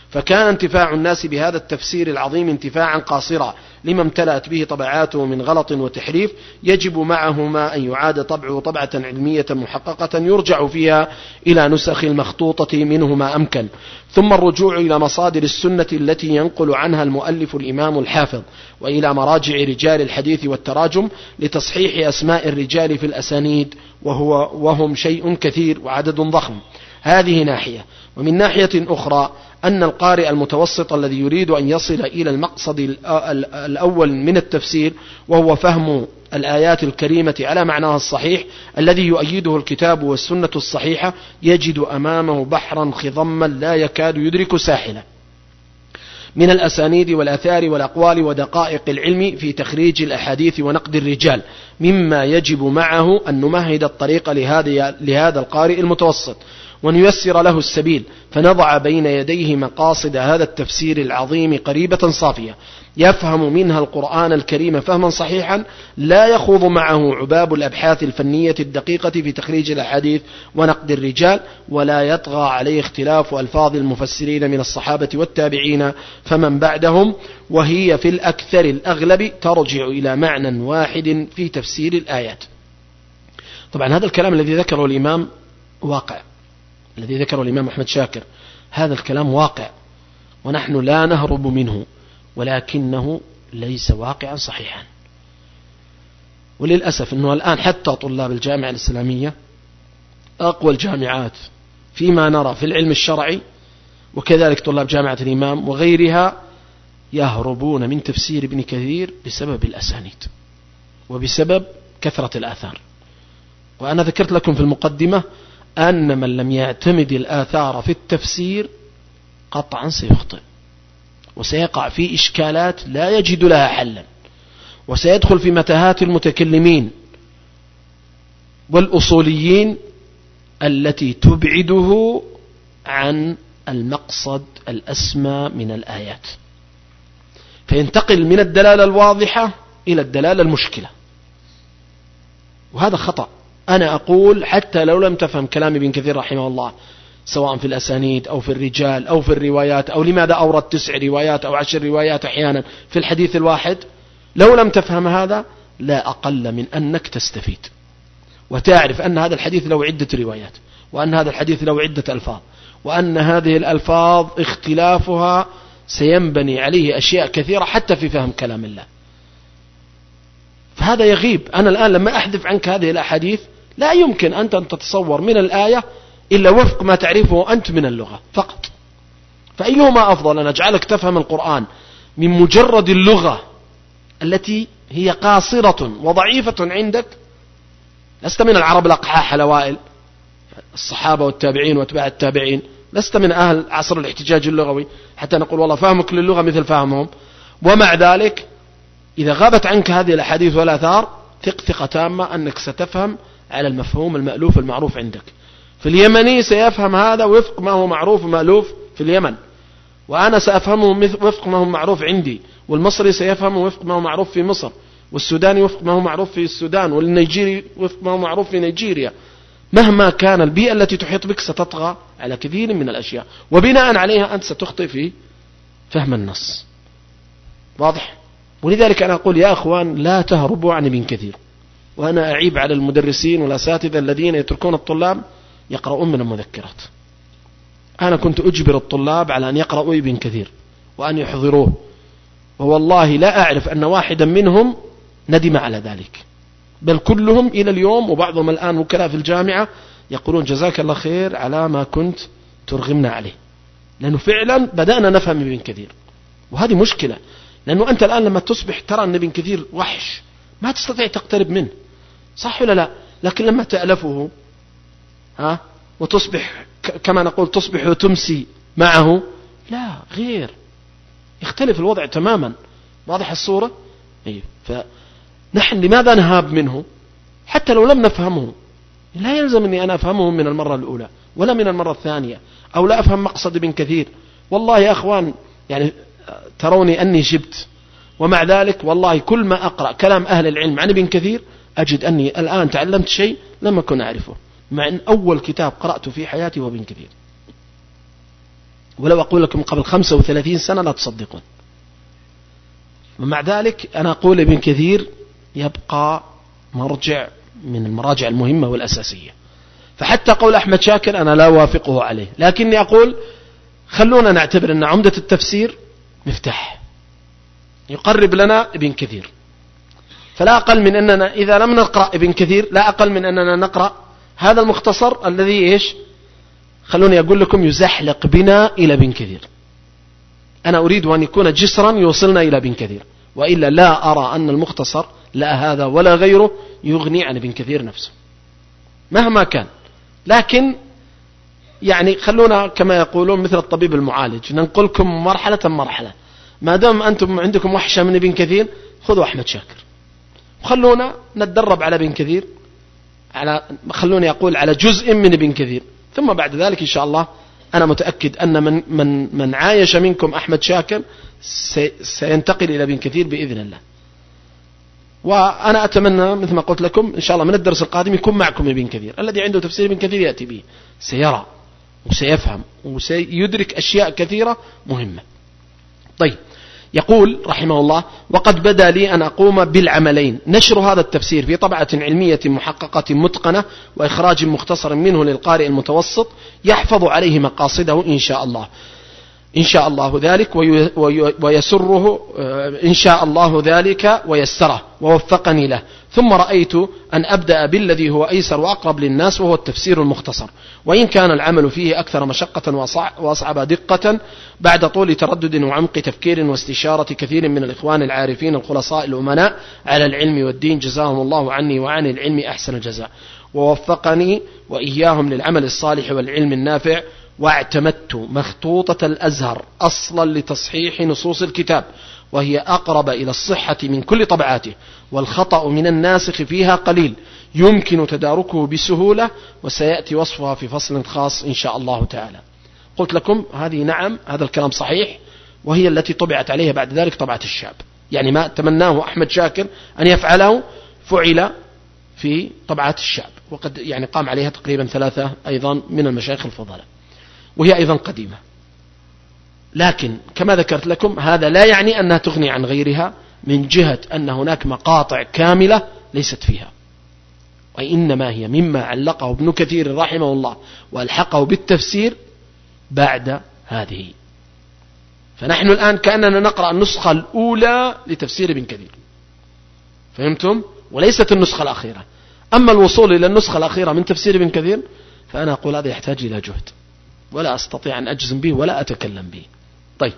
فكان انتفاع الناس بهذا التفسير العظيم انتفاعا قاصرا لما امتلأت به طبعاته من غلط وتحريف، يجب معهما أن يعاد طبعه طبعة علمية محققة يرجع فيها إلى نسخ المخطوطة منه ما أمكن، ثم الرجوع إلى مصادر السنة التي ينقل عنها المؤلف الإمام الحافظ، وإلى مراجع رجال الحديث والتراجم لتصحيح أسماء الرجال في الأسانيد، وهو وهم شيء كثير وعدد ضخم. هذه ناحية. ومن ناحية أخرى أن القارئ المتوسط الذي يريد أن يصل إلى المقصد الأول من التفسير، وهو فهم الآيات الكريمة على معناها الصحيح الذي يؤيده الكتاب والسنة الصحيحة، يجد أمامه بحرا خضما لا يكاد يدرك ساحلا من الأسانيد والآثار والأقوال ودقائق العلم في تخريج الأحاديث ونقد الرجال، مما يجب معه أن نمهد الطريق لهذا القارئ المتوسط ونيسر له السبيل، فنضع بين يديه مقاصد هذا التفسير العظيم قريبة صافية يفهم منها القرآن الكريم فهما صحيحا لا يخوض معه عباب الأبحاث الفنية الدقيقة في تخريج الأحاديث ونقد الرجال، ولا يطغى عليه اختلاف ألفاظ المفسرين من الصحابة والتابعين فمن بعدهم، وهي في الأكثر الأغلب ترجع إلى معنى واحد في تفسير الآيات. طبعا هذا الكلام الذي ذكره الإمام واقع، الذي ذكره الإمام أحمد شاكر، هذا الكلام واقع ونحن لا نهرب منه، ولكنه ليس واقعا صحيحا. وللأسف أنه الآن حتى طلاب الجامعة الإسلامية أقوى الجامعات فيما نرى في العلم الشرعي، وكذلك طلاب جامعة الإمام وغيرها، يهربون من تفسير ابن كثير بسبب الأسانيد وبسبب كثرة الآثار. وأنا ذكرت لكم في المقدمة أن من لم يعتمد الآثار في التفسير قطعا سيخطئ، وسيقع في إشكالات لا يجد لها حلا، وسيدخل في متاهات المتكلمين والأصوليين التي تبعده عن المقصد الأسمى من الآيات، فينتقل من الدلالة الواضحة إلى الدلالة المشكلة، وهذا خطأ. أنا أقول حتى لو لم تفهم كلام ابن كثير رحمه الله سواء في الأسانيد أو في الرجال أو في الروايات، أو لماذا أورد تسع روايات أو عشر روايات أحيانا في الحديث الواحد، لو لم تفهم هذا لا أقل من أنك تستفيد وتعرف أن هذا الحديث له عدة روايات، وأن هذا الحديث له عدة ألفاظ، وأن هذه الألفاظ اختلافها سينبني عليه أشياء كثيرة حتى في فهم كلام الله. فهذا يغيب. أنا الآن لما أحذف عنك هذه الأحاديث لا يمكن أنت أن تتصور من الآية إلا وفق ما تعرفه أنت من اللغة فقط. فأيهما أفضل، أن أجعلك تفهم القرآن من مجرد اللغة التي هي قاصرة وضعيفة عندك، لست من العرب الأقحاح الأوائل الصحابة والتابعين واتباع التابعين، لست من أهل عصر الاحتجاج اللغوي حتى نقول والله فهمك للغة مثل فهمهم، ومع ذلك إذا غابت عنك هذه الأحاديث والآثار ثق ثقة تامة أنك ستفهم على المفهوم المألوف المعروف عندك. في اليمني سيفهم هذا وفق ما هو معروف ومألوف في اليمن، وأنا سأفهمه وفق ما هو معروف عندي، والمصري سيفهمه وفق ما هو معروف في مصر، والسوداني وفق ما هو معروف في السودان، والنيجيري وفق ما هو معروف في نيجيريا. مهما كان البيئة التي تحيط بك ستطغى على كثير من الأشياء، وبناء عليها أنت ستخطئ في فهم النص. واضح؟ ولذلك أنا أقول يا أخوان لا تهربوا عن ابن كثير. وأنا أعيب على المدرسين والأساتذة الذين يتركون الطلاب يقرؤون من المذكرات. أنا كنت أجبر الطلاب على أن يقرؤوا ابن كثير وأن يحضروه، ووالله لا أعرف أن واحدا منهم ندم على ذلك، بل كلهم إلى اليوم وبعضهم الآن وكلاء في الجامعة يقولون جزاك الله خير على ما كنت ترغمنا عليه، لأنه فعلا بدأنا نفهم ابن كثير. وهذه مشكلة، لأنه أنت الآن لما تصبح ترى أن ابن كثير وحش ما تستطيع تقترب منه، صح ولا لا؟ لكن لما تألفه ها وتصبح كما نقول تصبح وتمسي معه، لا غير، يختلف الوضع تماما. واضح الصورة؟ أيه. فنحن لماذا نهاب منه حتى لو لم نفهمه؟ لا يلزم أني أنا أفهمه من المرة الأولى ولا من المرة الثانية، أو لا أفهم مقصد ابن كثير. والله يا أخوان يعني تروني أني جبت، ومع ذلك والله كل ما أقرأ كلام أهل العلم عن ابن كثير أجد أني الآن تعلمت شيء لم أكن أعرفه، مع أن أول كتاب قرأته في حياتي هو ابن كثير. ولو أقول لكم قبل خمسة وثلاثين سنة لا تصدقون. ومع ذلك أنا أقول ابن كثير يبقى مرجع من المراجع المهمة والأساسية. فحتى قول أحمد شاكر أنا لا أوافقه عليه، لكني أقول خلونا نعتبر أن عمدة التفسير مفتاح يقرب لنا ابن كثير، فلا أقل من أننا إذا لم نقرأ ابن كثير لا أقل من أننا نقرأ هذا المختصر الذي إيش خلوني أقول لكم يزحلق بنا إلى ابن كثير. أنا أريد أن يكون جسرا يوصلنا إلى ابن كثير، وإلا لا أرى أن المختصر لا هذا ولا غيره يغني عن ابن كثير نفسه مهما كان. لكن يعني خلونا كما يقولون مثل الطبيب المعالج، ننقلكم مرحلة مرحلة. ما دام أنتم عندكم وحشة من ابن كثير خذوا أحمد شاكر، وخلونا نتدرب على ابن كثير، على خلوني أقول على جزء من ابن كثير، ثم بعد ذلك إن شاء الله أنا متأكد أن من من من عايش منكم أحمد شاكر سينتقل إلى ابن كثير بإذن الله. وأنا أتمنى مثل ما قلت لكم إن شاء الله من الدرس القادم يكون معكم ابن كثير، الذي عنده تفسير ابن كثير يأتي به، سيرى وسيفهم وسيدرك أشياء كثيرة مهمة. طيب، يقول رحمه الله: وقد بدا لي أن أقوم بالعملين: نشر هذا التفسير في طبعة علمية محققة متقنة، وإخراج مختصر منه للقارئ المتوسط يحفظ عليه مقاصده إن شاء الله إن شاء الله ذلك ويسره إن شاء الله ذلك ويسره ووفقني له. ثم رأيت أن أبدأ بالذي هو أيسر وأقرب للناس، وهو التفسير المختصر، وإن كان العمل فيه أكثر مشقة وأصعب دقة بعد طول تردد وعمق تفكير واستشارة كثير من الإخوان العارفين الخلصاء الأمناء على العلم والدين، جزاهم الله عني وعن العلم أحسن الجزاء، ووفقني وإياهم للعمل الصالح والعلم النافع. واعتمدت مخطوطة الأزهر أصلا لتصحيح نصوص الكتاب، وهي أقرب إلى الصحة من كل طبعاته، والخطأ من الناسخ فيها قليل يمكن تداركه بسهولة، وسيأتي وصفها في فصل خاص إن شاء الله تعالى. قلت لكم هذه نعم هذا الكلام صحيح، وهي التي طبعت عليها بعد ذلك طبعة الشاب، يعني ما تمناه أحمد شاكر أن يفعله فعل في طبعة الشاب، وقد يعني قام عليها تقريبا ثلاثة أيضا من المشايخ الفضلاء، وهي أيضا قديمة. لكن كما ذكرت لكم هذا لا يعني أنها تغني عن غيرها، من جهة أن هناك مقاطع كاملة ليست فيها، وإنما هي مما علقه ابن كثير رحمه الله والحقه بالتفسير بعد هذه. فنحن الآن كأننا نقرأ النسخة الأولى لتفسير ابن كثير، فهمتم؟ وليست النسخة الأخيرة. أما الوصول إلى النسخة الأخيرة من تفسير ابن كثير فأنا أقول هذا يحتاج إلى جهد، ولا أستطيع أن أجزم به ولا أتكلم به. طيب،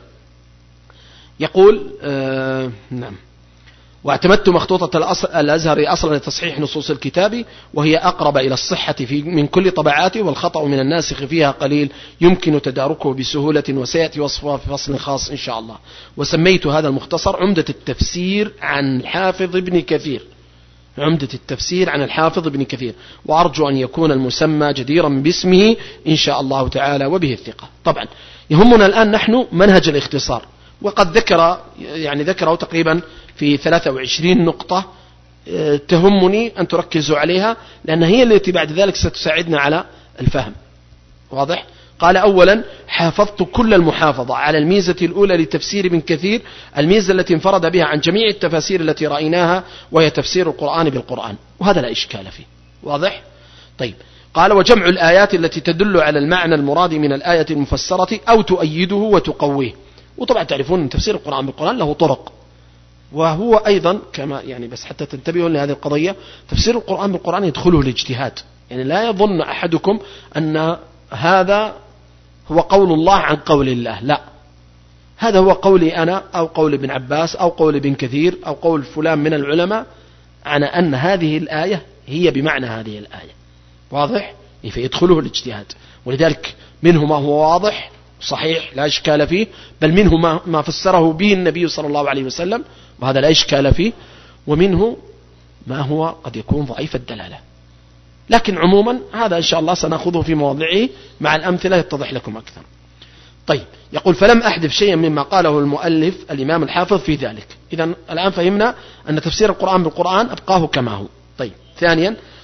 يقول آه نعم: واعتمدت مخطوطة الأزهر أصلا لتصحيح نصوص الكتاب، وهي أقرب إلى الصحة في من كل طبعاته، والخطأ من الناسخ فيها قليل يمكن تداركه بسهولة، وسيأتي وصفها في فصل خاص إن شاء الله. وسميت هذا المختصر عمدة التفسير عن الحافظ ابن كثير، عمدة التفسير عن الحافظ ابن كثير، وأرجو أن يكون المسمى جديرا باسمه إن شاء الله تعالى وبه الثقة. طبعا يهمنا الآن نحن منهج الاختصار، وقد ذكر يعني ذكره تقريبا في ثلاثة وعشرين نقطة تهمني أن تركزوا عليها، لأن هي التي بعد ذلك ستساعدنا على الفهم. واضح؟ قال: أولا، حافظت كل المحافظة على الميزة الأولى لتفسير ابن كثير، الميزة التي انفرد بها عن جميع التفاسير التي رأيناها، وهي تفسير القرآن بالقرآن، وهذا لا إشكال فيه. واضح؟ طيب. قال: وجمع الآيات التي تدل على المعنى المراد من الآية المفسرة أو تؤيده وتقويه. وطبعا تعرفون أن تفسير القرآن بالقرآن له طرق، وهو أيضا كما يعني بس حتى تنتبهوا لهذه القضية، تفسير القرآن بالقرآن يدخله الاجتهاد، يعني لا يظن أحدكم أن هذا هو قول الله عن قول الله، لا، هذا هو قولي أنا أو قول ابن عباس أو قول ابن كثير أو قول فلان من العلماء عن أن هذه الآية هي بمعنى هذه الآية. واضح؟ فيدخله الاجتهاد، ولذلك منه ما هو واضح صحيح لا إشكال فيه، بل منه ما, ما فسره به النبي صلى الله عليه وسلم، وهذا لا إشكال فيه، ومنه ما هو قد يكون ضعيف الدلالة. لكن عموما هذا إن شاء الله سنأخذه في مواضعه مع الأمثلة يتضح لكم أكثر. طيب، يقول: فلم أحذف شيئا مما قاله المؤلف الإمام الحافظ في ذلك. إذن الآن فهمنا أن تفسير القرآن بالقرآن أبقاه كما هو. طيب، ثانيا،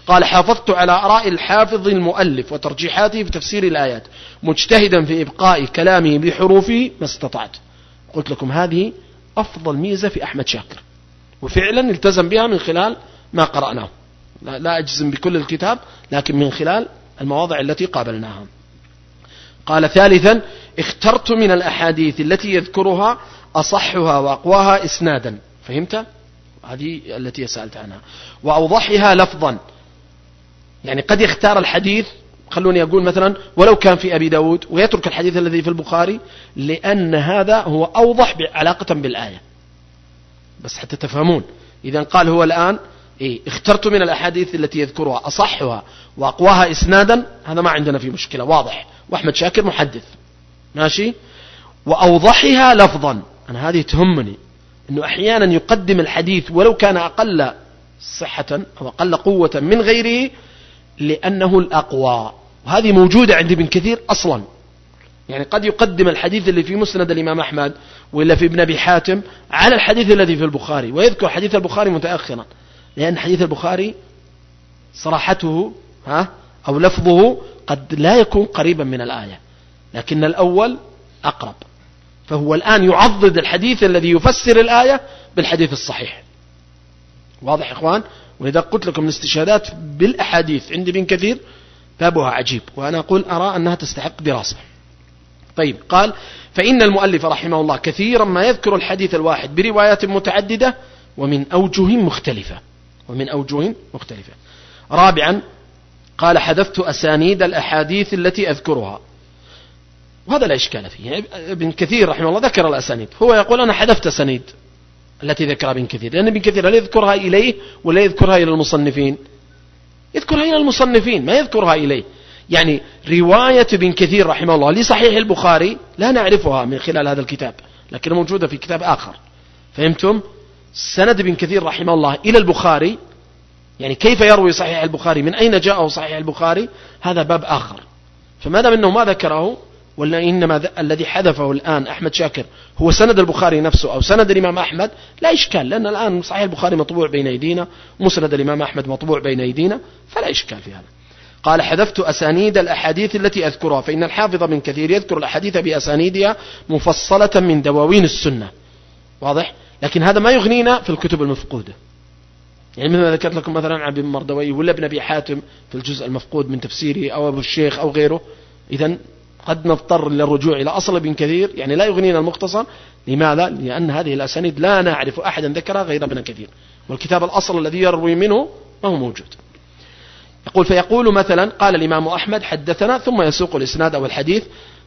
قال حافظت على آراء الحافظ المؤلف وترجيحاته في تفسير الآيات مجتهدا في إبقاء كلامه بحروفه ما استطعت. قلت لكم هذه أفضل ميزة في أحمد شاكر، وفعلا التزم بها من خلال ما قرأناه، لا, لا أجزم بكل الكتاب لكن من خلال المواضع التي قابلناها. قال ثالثا اخترت من الأحاديث التي يذكرها أصحها وأقواها إسنادا، فهمت؟ هذه التي سألت عنها. وأوضحها لفظا، يعني قد يختار الحديث، خلوني أقول مثلا ولو كان في أبي داود، ويترك الحديث الذي في البخاري لأن هذا هو أوضح علاقة بالآية، بس حتى تفهمون. إذن قال هو الآن إيه اخترت من الأحاديث التي يذكرها أصحها وأقواها إسنادا، هذا ما عندنا فيه مشكلة، واضح، وأحمد شاكر محدث ماشي. وأوضحها لفظا، أنا هذه تهمني، أنه أحيانا يقدم الحديث ولو كان أقل صحة أو أقل قوة من غيره لأنه الأقوى، وهذه موجودة عند ابن كثير أصلا. يعني قد يقدم الحديث اللي في مسند الإمام أحمد وإلا في ابن أبي حاتم على الحديث الذي في البخاري، ويذكر حديث البخاري متأخرا، لأن حديث البخاري صراحته ها أو لفظه قد لا يكون قريبا من الآية، لكن الأول أقرب، فهو الآن يعضد الحديث الذي يفسر الآية بالحديث الصحيح. واضح إخوان؟ ولذا قلت لكم الاستشهادات بالأحاديث عند ابن كثير بابها عجيب، وأنا أقول أرى أنها تستحق دراسة. طيب، قال فإن المؤلف رحمه الله كثيرا ما يذكر الحديث الواحد بروايات متعددة ومن أوجه مختلفة ومن أوجه مختلفة. رابعا قال حذفت أسانيد الأحاديث التي أذكرها، وهذا لا إشكال فيه. يعني ابن كثير رحمه الله ذكر الأسانيد، هو يقول أنا حذفت أسانيد التي ذكرها ابن كثير، لأن ابن كثير هل يذكرها إليه ولا يذكرها إلى المصنفين؟ يذكرها إلى المصنفين، ما يذكرها إليه. يعني رواية ابن كثير رحمه الله لصحيح البخاري لا نعرفها من خلال هذا الكتاب، لكن موجودة في كتاب آخر، فهمتم؟ سند ابن كثير رحمه الله إلى البخاري، يعني كيف يروي صحيح البخاري، من أين جاءه صحيح البخاري، هذا باب آخر. فما دام أنه ما ذكره، ولا إنما الذي حذفه الآن أحمد شاكر هو سند البخاري نفسه أو سند الإمام أحمد، لا إشكال، لأن الآن صحيح البخاري مطبوع بين أيدينا ومسند الإمام أحمد مطبوع بين أيدينا، فلا إشكال في هذا. قال حذفت أسانيد الأحاديث التي أذكرها، فإن الحافظ من كثير يذكر الأحاديث بأسانيدها مفصلة من دواوين السنة. واضح؟ لكن هذا ما يغنينا في الكتب المفقودة، يعني مثل ما ذكرت لكم مثلا عن ابن مردوي ولا ابن أبي حاتم في الجزء المفقود من تفسيره أو أبو الشيخ أو غيره، إذن قد نضطر للرجوع إلى أصل ابن كثير، يعني لا يغنينا المختصر. لماذا؟ لأن هذه الأسانيد لا نعرف أحدا ذكرها غير ابن كثير، والكتاب الأصل الذي يروي منه ما هو موجود. يقول فيقول مثلا قال الإمام أحمد حدثنا، ثم يسوق الإسناد أو الحديث،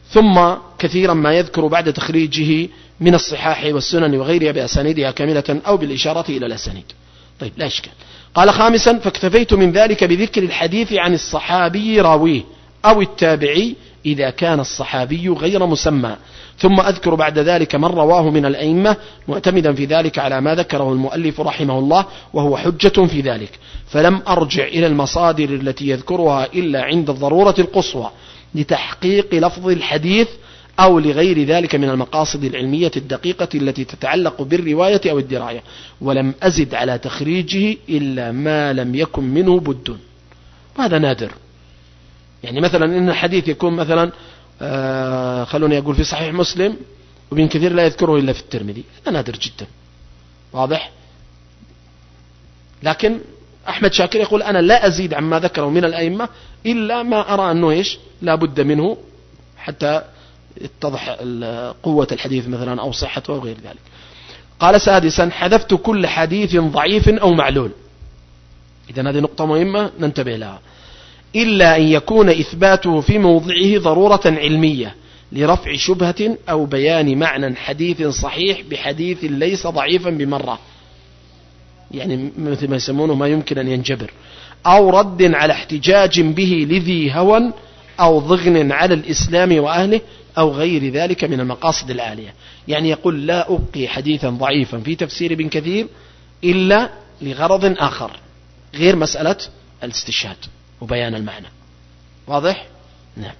ثم كثيرا ما يذكر بعد تخريجه من الصحاح والسنن وغيرها بأسانيدها كاملة أو بالإشارة إلى الأسانيد. طيب، لا إشكال. قال خامسا فاكتفيت من ذلك بذكر الحديث عن الصحابي راويه أو التابعي إذا كان الصحابي غير مسمى، ثم أذكر بعد ذلك من رواه من الأئمة، معتمدا في ذلك على ما ذكره المؤلف رحمه الله، وهو حجة في ذلك. فلم أرجع إلى المصادر التي يذكرها إلا عند الضرورة القصوى لتحقيق لفظ الحديث أو لغير ذلك من المقاصد العلمية الدقيقة التي تتعلق بالرواية أو الدراية، ولم أزد على تخريجه إلا ما لم يكن منه بد. وهذا نادر، يعني مثلا إن الحديث يكون مثلا آه خلوني أقول في صحيح مسلم وابن كثير لا يذكره إلا في الترمذي، هذا نادر جدا. واضح؟ لكن أحمد شاكر يقول أنا لا أزيد عما ذكره من الأئمة إلا ما أرى أنه إيش لا بد منه حتى يتضح قوة الحديث مثلا أو صحته أو غير ذلك. قال سادسا حذفت كل حديث ضعيف أو معلول، إذن هذه نقطة مهمة ننتبه لها، إلا أن يكون إثباته في موضعه ضرورة علمية لرفع شبهة أو بيان معنى حديث صحيح بحديث ليس ضعيفا بمرة، يعني مثل ما يسمونه ما يمكن أن ينجبر، أو رد على احتجاج به لذي هوى أو ضغن على الإسلام وأهله أو غير ذلك من المقاصد العالية. يعني يقول لا أبقي حديثا ضعيفا في تفسير ابن كثير إلا لغرض آخر غير مسألة الاستشهاد وبيان المعنى. واضح؟ نعم.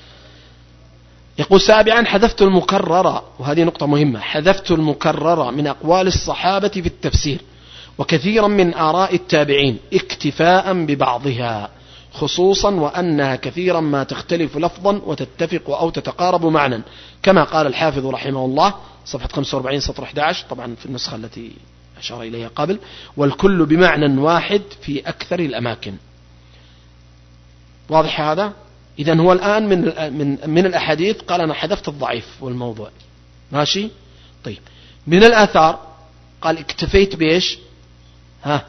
يقول سابعا حذفت المكرر، وهذه نقطة مهمة، حذفت المكرر من أقوال الصحابة في التفسير وكثيرا من آراء التابعين اكتفاء ببعضها، خصوصا وأنها كثيرا ما تختلف لفظا وتتفق أو تتقارب معنى، كما قال الحافظ رحمه الله صفحة خمسة وأربعين سطر أحد عشر، طبعا في النسخة التي أشار إليها قبل: والكل بمعنى واحد في أكثر الأماكن. واضح هذا؟ إذن هو الآن من من من الأحاديث قال أنا حذفت الضعيف والموضوع، ماشي؟ طيب، من الآثار قال اكتفيت بإيش؟ ها،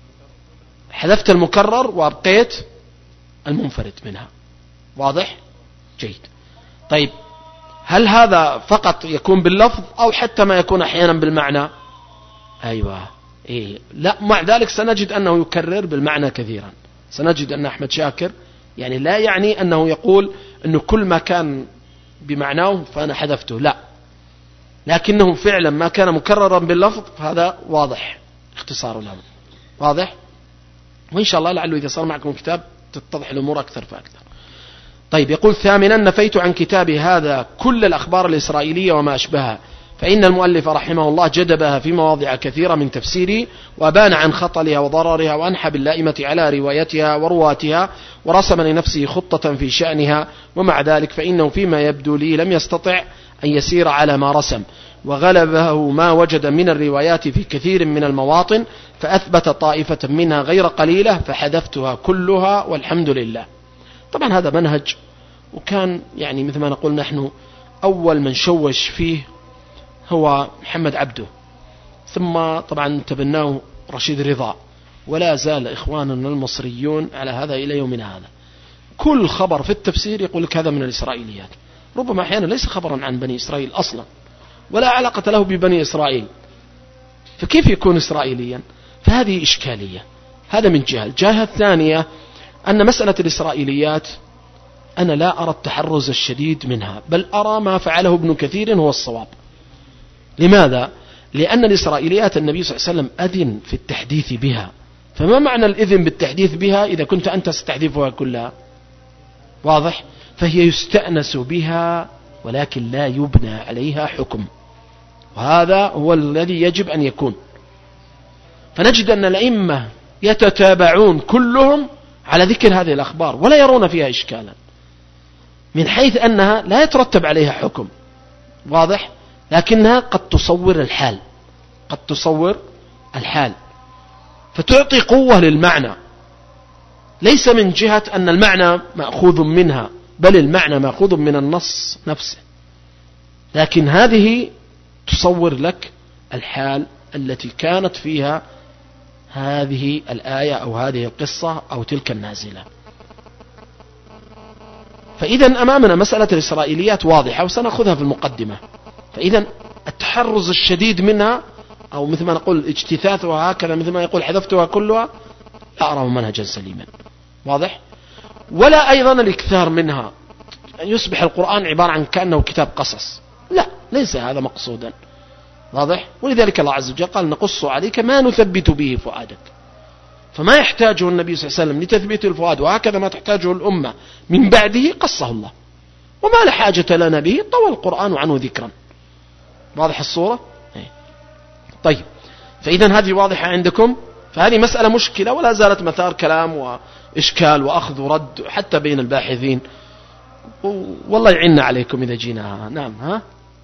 حذفت المكرر وأبقيت المنفرد منها. واضح؟ جيد. طيب، هل هذا فقط يكون باللفظ أو حتى ما يكون أحيانا بالمعنى؟ أيوة، إيه، لا، مع ذلك سنجد أنه يكرر بالمعنى كثيرا. سنجد أن أحمد شاكر يعني لا يعني أنه يقول أنه كل ما كان بمعناه فأنا حذفته، لا، لكنه فعلا ما كان مكررا باللفظ هذا واضح اختصار له. واضح؟ وإن شاء الله لعله إذا صار معكم كتاب تتضح الأمور أكثر فأكثر. طيب، يقول ثامنا: نفيت عن كتابي هذا كل الأخبار الإسرائيلية وما أشبهها، فإن المؤلف رحمه الله جدبها في مواضع كثيرة من تفسيره، وأبان عن خطلها وضررها، وأنحى باللائمة على روايتها ورواتها، ورسم لنفسه خطة في شأنها، ومع ذلك فإنه فيما يبدو لي لم يستطع أن يسير على ما رسم، وغلبه ما وجد من الروايات في كثير من المواطن، فأثبت طائفة منها غير قليلة فحذفتها كلها والحمد لله. طبعا هذا منهج، وكان يعني مثل ما نقول نحن أول من شوش فيه هو محمد عبده، ثم طبعا تبناه رشيد رضا، ولا زال إخواننا المصريون على هذا إلى يومنا هذا. كل خبر في التفسير يقول لك هذا من الإسرائيليات، ربما أحيانا ليس خبرا عن بني إسرائيل أصلا ولا علاقة له ببني إسرائيل، فكيف يكون إسرائيليا؟ فهذه إشكالية. هذا من جهة. الجهة الثانية أن مسألة الإسرائيليات أنا لا أرى التحرز الشديد منها، بل أرى ما فعله ابن كثير هو الصواب. لماذا؟ لأن الإسرائيليات النبي صلى الله عليه وسلم أذن في التحديث بها، فما معنى الإذن بالتحديث بها إذا كنت أنت ستحذفها كلها؟ واضح؟ فهي يستأنس بها ولكن لا يبنى عليها حكم، وهذا هو الذي يجب أن يكون. فنجد أن الأئمة يتتابعون كلهم على ذكر هذه الأخبار ولا يرون فيها إشكالا، من حيث أنها لا يترتب عليها حكم. واضح؟ لكنها قد تصور الحال، قد تصور الحال فتعطي قوة للمعنى، ليس من جهة أن المعنى مأخوذ منها، بل المعنى مأخوذ من النص نفسه، لكن هذه تصور لك الحال التي كانت فيها هذه الآية أو هذه القصة أو تلك النازلة. فإذا أمامنا مسألة الإسرائيليات واضحة وسنأخذها في المقدمة. فإذا التحرز الشديد منها أو مثل ما نقول اجتثاثها هكذا، مثل ما يقول حذفتها كلها، لا أراه منهجا سليما. واضح؟ ولا أيضا الإكثار منها، أن يصبح القرآن عبارة عن كأنه كتاب قصص، لا، ليس هذا مقصودا. واضح؟ ولذلك الله عز وجل قال: نقص عليك ما نثبت به فؤادك. فما يحتاجه النبي صلى الله عليه وسلم لتثبيت الفؤاد، وهكذا ما تحتاجه الأمة من بعده قصه الله، وما لحاجة لنا به طوى القرآن عنه ذكرا. واضح الصورة؟ طيب، فإذا هذه واضحة عندكم. فهذه مسألة مشكلة ولا زالت مثار كلام وإشكال وأخذ ورد حتى بين الباحثين، والله يعيننا عليكم إذا جينا. نعم، ها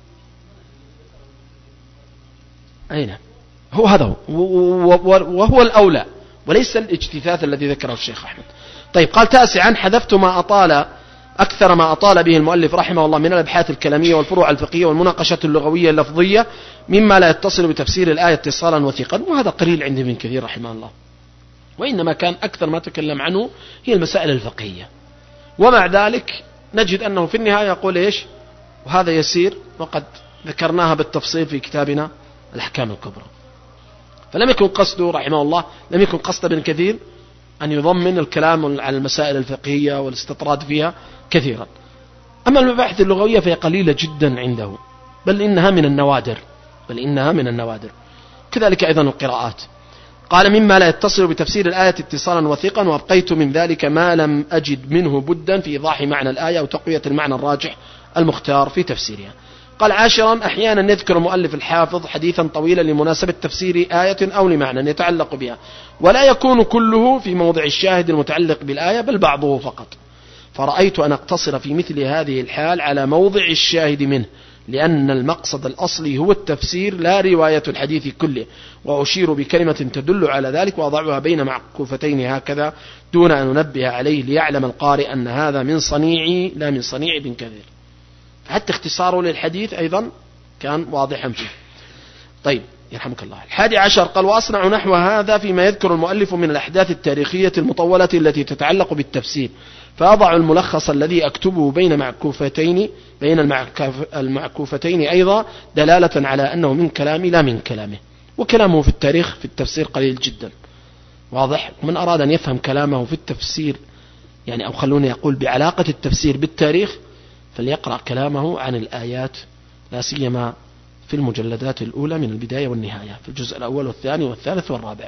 أين هو هذا وهو الأولى، وليس الاجتثاث الذي ذكره الشيخ أحمد. طيب، قال تاسعا: حذفت ما أطال أكثر ما أطال به المؤلف رحمه الله من الأبحاث الكلامية والفروع الفقهية والمناقشة اللغوية اللفظية مما لا يتصل بتفسير الآية اتصالا وثيقا، وهذا قليل عند ابن كثير رحمه الله، وإنما كان أكثر ما تكلم عنه هي المسائل الفقهية. ومع ذلك نجد أنه في النهاية يقول إيش؟ وهذا يسير، وقد ذكرناها بالتفصيل في كتابنا الأحكام الكبرى. فلم يكن قصده رحمه الله، لم يكن قصد ابن كثير أن يضمن الكلام على المسائل الفقهية والاستطراد فيها كثيرا. أما المباحث اللغوية فهي قليلة جدا عنده، بل إنها من النوادر، بل إنها من النوادر. كذلك أيضا القراءات. قال: مما لا يتصل بتفسير الآية اتصالا وثيقا، وأبقيت من ذلك ما لم أجد منه بدا في إيضاح معنى الآية وتقوية المعنى الراجح المختار في تفسيرها. قال عاشرا أحيانا يذكر المؤلف الحافظ حديثا طويلا لمناسبة تفسير آية أو لمعنى يتعلق بها، ولا يكون كله في موضع الشاهد المتعلق بالآية بل بعضه فقط، فرأيت أن أقتصر في مثل هذه الحال على موضع الشاهد منه، لأن المقصد الأصلي هو التفسير لا رواية الحديث كله، وأشير بكلمة تدل على ذلك وأضعها بين معكوفتين هكذا دون أن أنبه عليه ليعلم القارئ أن هذا من صنيعي لا من صنيع ابن كثير. فحتى اختصاره للحديث أيضا كان واضحا فيه. طيب يرحمك الله. الحادي عشر قال وأصنع نحو هذا فيما يذكر المؤلف من الأحداث التاريخية المطولة التي تتعلق بالتفسير، فأضع الملخص الذي أكتبه بين معكوفتين بين المعكوفتين أيضا دلالة على أنه من كلامي لا من كلامه، وكلامه في التاريخ في التفسير قليل جدا واضح. من أراد أن يفهم كلامه في التفسير يعني أو خلوني أقول بعلاقة التفسير بالتاريخ فليقرأ كلامه عن الآيات، لا سيما في المجلدات الأولى من البداية والنهاية في الجزء الأول والثاني والثالث والرابع،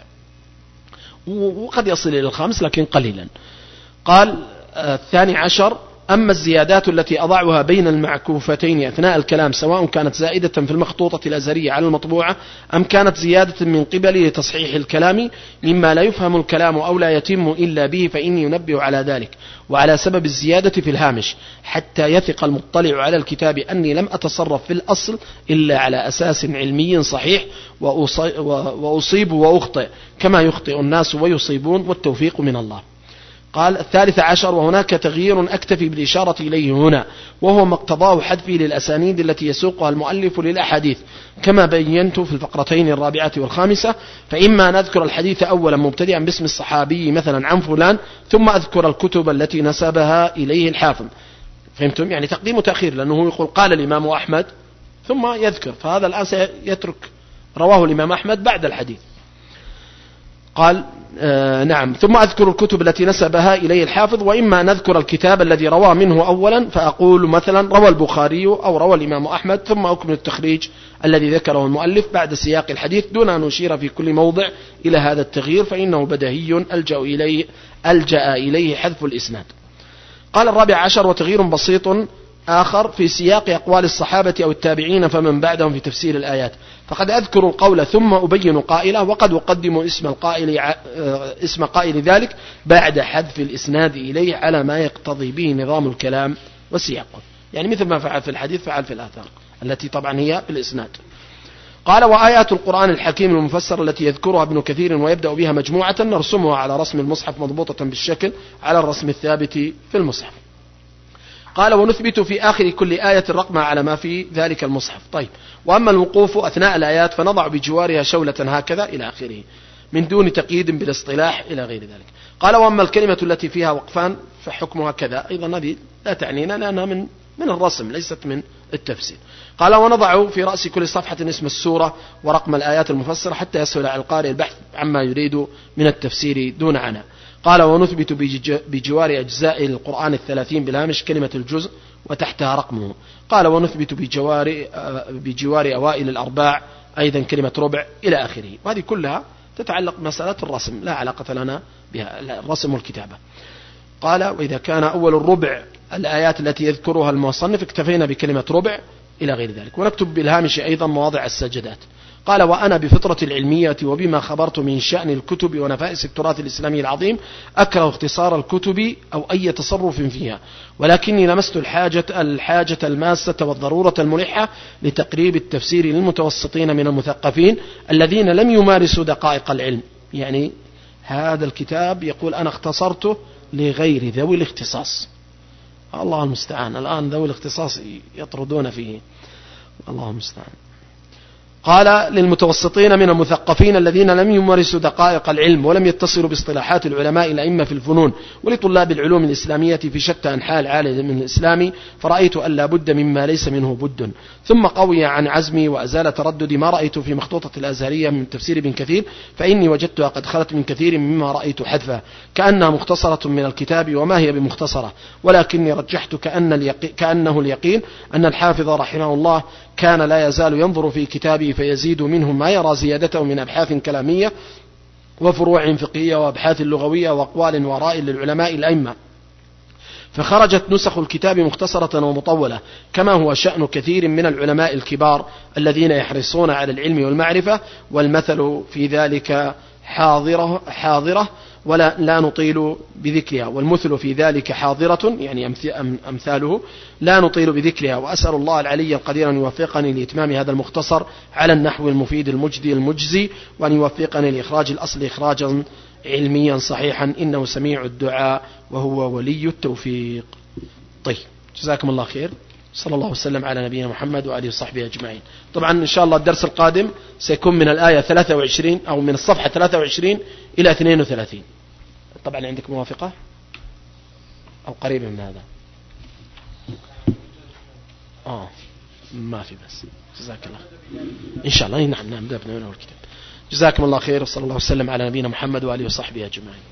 وقد يصل إلى الخامس لكن قليلا. قال الثاني عشر أما الزيادات التي أضعها بين المعكوفتين أثناء الكلام سواء كانت زائدة في المخطوطة الأزهرية على المطبوعة أم كانت زيادة من قبل لتصحيح الكلام مما لا يفهم الكلام أو لا يتم إلا به، فإني ينبه على ذلك وعلى سبب الزيادة في الهامش حتى يثق المطلع على الكتاب أني لم أتصرف في الأصل إلا على أساس علمي صحيح وأصيب وأخطئ كما يخطئ الناس ويصيبون والتوفيق من الله. قال الثالث عشر وهناك تغيير أكتفي بالإشارة إليه هنا، وهو ما اقتضاه حذفي للأسانيد التي يسوقها المؤلف للأحاديث كما بينت في الفقرتين الرابعة والخامسة، فإما أن أذكر الحديث أولا مبتدئا باسم الصحابي مثلا عن فلان ثم أذكر الكتب التي نسبها إليه الحافظ. فهمتم؟ يعني تقديم وتأخير، لأنه يقول قال الإمام أحمد ثم يذكر، فهذا الآن سيترك رواه الإمام أحمد بعد الحديث. قال آه نعم ثم أذكر الكتب التي نسبها إليه الحافظ، وإما نذكر الكتاب الذي روى منه أولا فأقول مثلا روى البخاري أو روى الإمام أحمد ثم أكمل التخريج الذي ذكره المؤلف بعد سياق الحديث دون أن أشير في كل موضع إلى هذا التغيير فإنه بديهي ألجأ إليه, ألجأ إليه حذف الإسناد. قال الرابع عشر وتغيير بسيط آخر في سياق أقوال الصحابة أو التابعين فمن بعدهم في تفسير الآيات، فقد أذكر القول ثم أبين قائله، وقد أقدم اسم القائل اسم قائل ذلك بعد حذف الإسناد إليه على ما يقتضي به نظام الكلام وسياقه، يعني مثل ما فعل في الحديث فعل في الآثار التي طبعا هي بالإسناد. قال وآيات القرآن الحكيم المفسر التي يذكرها ابن كثير ويبدأ بها مجموعة نرسمها على رسم المصحف مضبوطة بالشكل على الرسم الثابت في المصحف. قال ونثبت في آخر كل آية الرقم على ما في ذلك المصحف. طيب وأما الوقوف أثناء الآيات فنضع بجوارها شولة هكذا إلى آخره من دون تقييد بالاصطلاح إلى غير ذلك. قال وأما الكلمة التي فيها وقفان فحكمها كذا، أيضا هذه لا تعنينا لأنها من من الرسم ليست من التفسير. قال ونضع في رأس كل صفحة اسم السورة ورقم الآيات المفسرة حتى يسهل على القارئ البحث عما يريد من التفسير دون عناء. قال ونثبت بجوار أجزاء القرآن الثلاثين بالهامش كلمة الجزء وتحتها رقمه. قال ونثبت بجوار, بجوار أوائل الأرباع أيضا كلمة ربع إلى آخره. وهذه كلها تتعلق بمسألة الرسم لا علاقة لنا بها الرسم والكتابة. قال وإذا كان أول الربع الآيات التي يذكرها المصنف اكتفينا بكلمة ربع إلى غير ذلك، ونكتب بالهامش أيضا مواضع السجدات. قال وأنا بفطرة العلمية وبما خبرت من شأن الكتب ونفائس التراث الإسلامي العظيم أكره اختصار الكتب أو أي تصرف فيها، ولكني لمست الحاجة, الحاجة الماسة والضرورة الملحة لتقريب التفسير للمتوسطين من المثقفين الذين لم يمارسوا دقائق العلم. يعني هذا الكتاب يقول أنا اختصرته لغير ذوي الاختصاص، الله المستعان. الآن ذوي الاختصاص يطردون فيه، الله المستعان. قال للمتوسطين من المثقفين الذين لم يمارسوا دقائق العلم ولم يتصلوا باصطلاحات العلماء الأئمة في الفنون، ولطلاب العلوم الإسلامية في شتى أنحاء العالم من الإسلام، فرأيت أن لا بد مما ليس منه بد. ثم قوي عن عزمي وأزال ترددي ما رأيت في مخطوطة الأزهرية من تفسير ابن كثير، فإني وجدتها قد خلت من كثير مما رأيت حذفها كأنها مختصرة من الكتاب وما هي بمختصرة، ولكني رجحت كأن اليقين كأنه اليقين أن الحافظ رحمه الله كان لا يزال ينظر في كتابه فيزيد منه ما يرى زيادته من أبحاث كلامية وفروع فقهية وأبحاث لغوية وأقوال وراء للعلماء الأئمة، فخرجت نسخ الكتاب مختصرة ومطولة، كما هو شأن كثير من العلماء الكبار الذين يحرصون على العلم والمعرفة، والمثل في ذلك حاضرة, حاضرة ولا لا نطيل بذكرها، والمثل في ذلك حاضرة يعني أمثاله لا نطيل بذكرها. وأسأل الله العلي القدير أن يوفقني لإتمام هذا المختصر على النحو المفيد المجدي المجزي، وأن يوفقني لإخراج الأصل إخراجا علميا صحيحا، إنه سميع الدعاء وهو ولي التوفيق. طيب، جزاكم الله خير، صلى الله وسلم على نبينا محمد وآله وصحبه أجمعين. طبعا إن شاء الله الدرس القادم سيكون من الآية ثلاثة وعشرين أو من الصفحة ثلاثة وعشرين إلى اثنين وثلاثين. طبعا عندك موافقة أو قريب من هذا؟ آه ما في بس. جزاك الله إن شاء الله. نعم نعم نبدأ من الكتاب. جزاكم الله خير، وصلى الله وسلم على نبينا محمد وآله وصحبه أجمعين.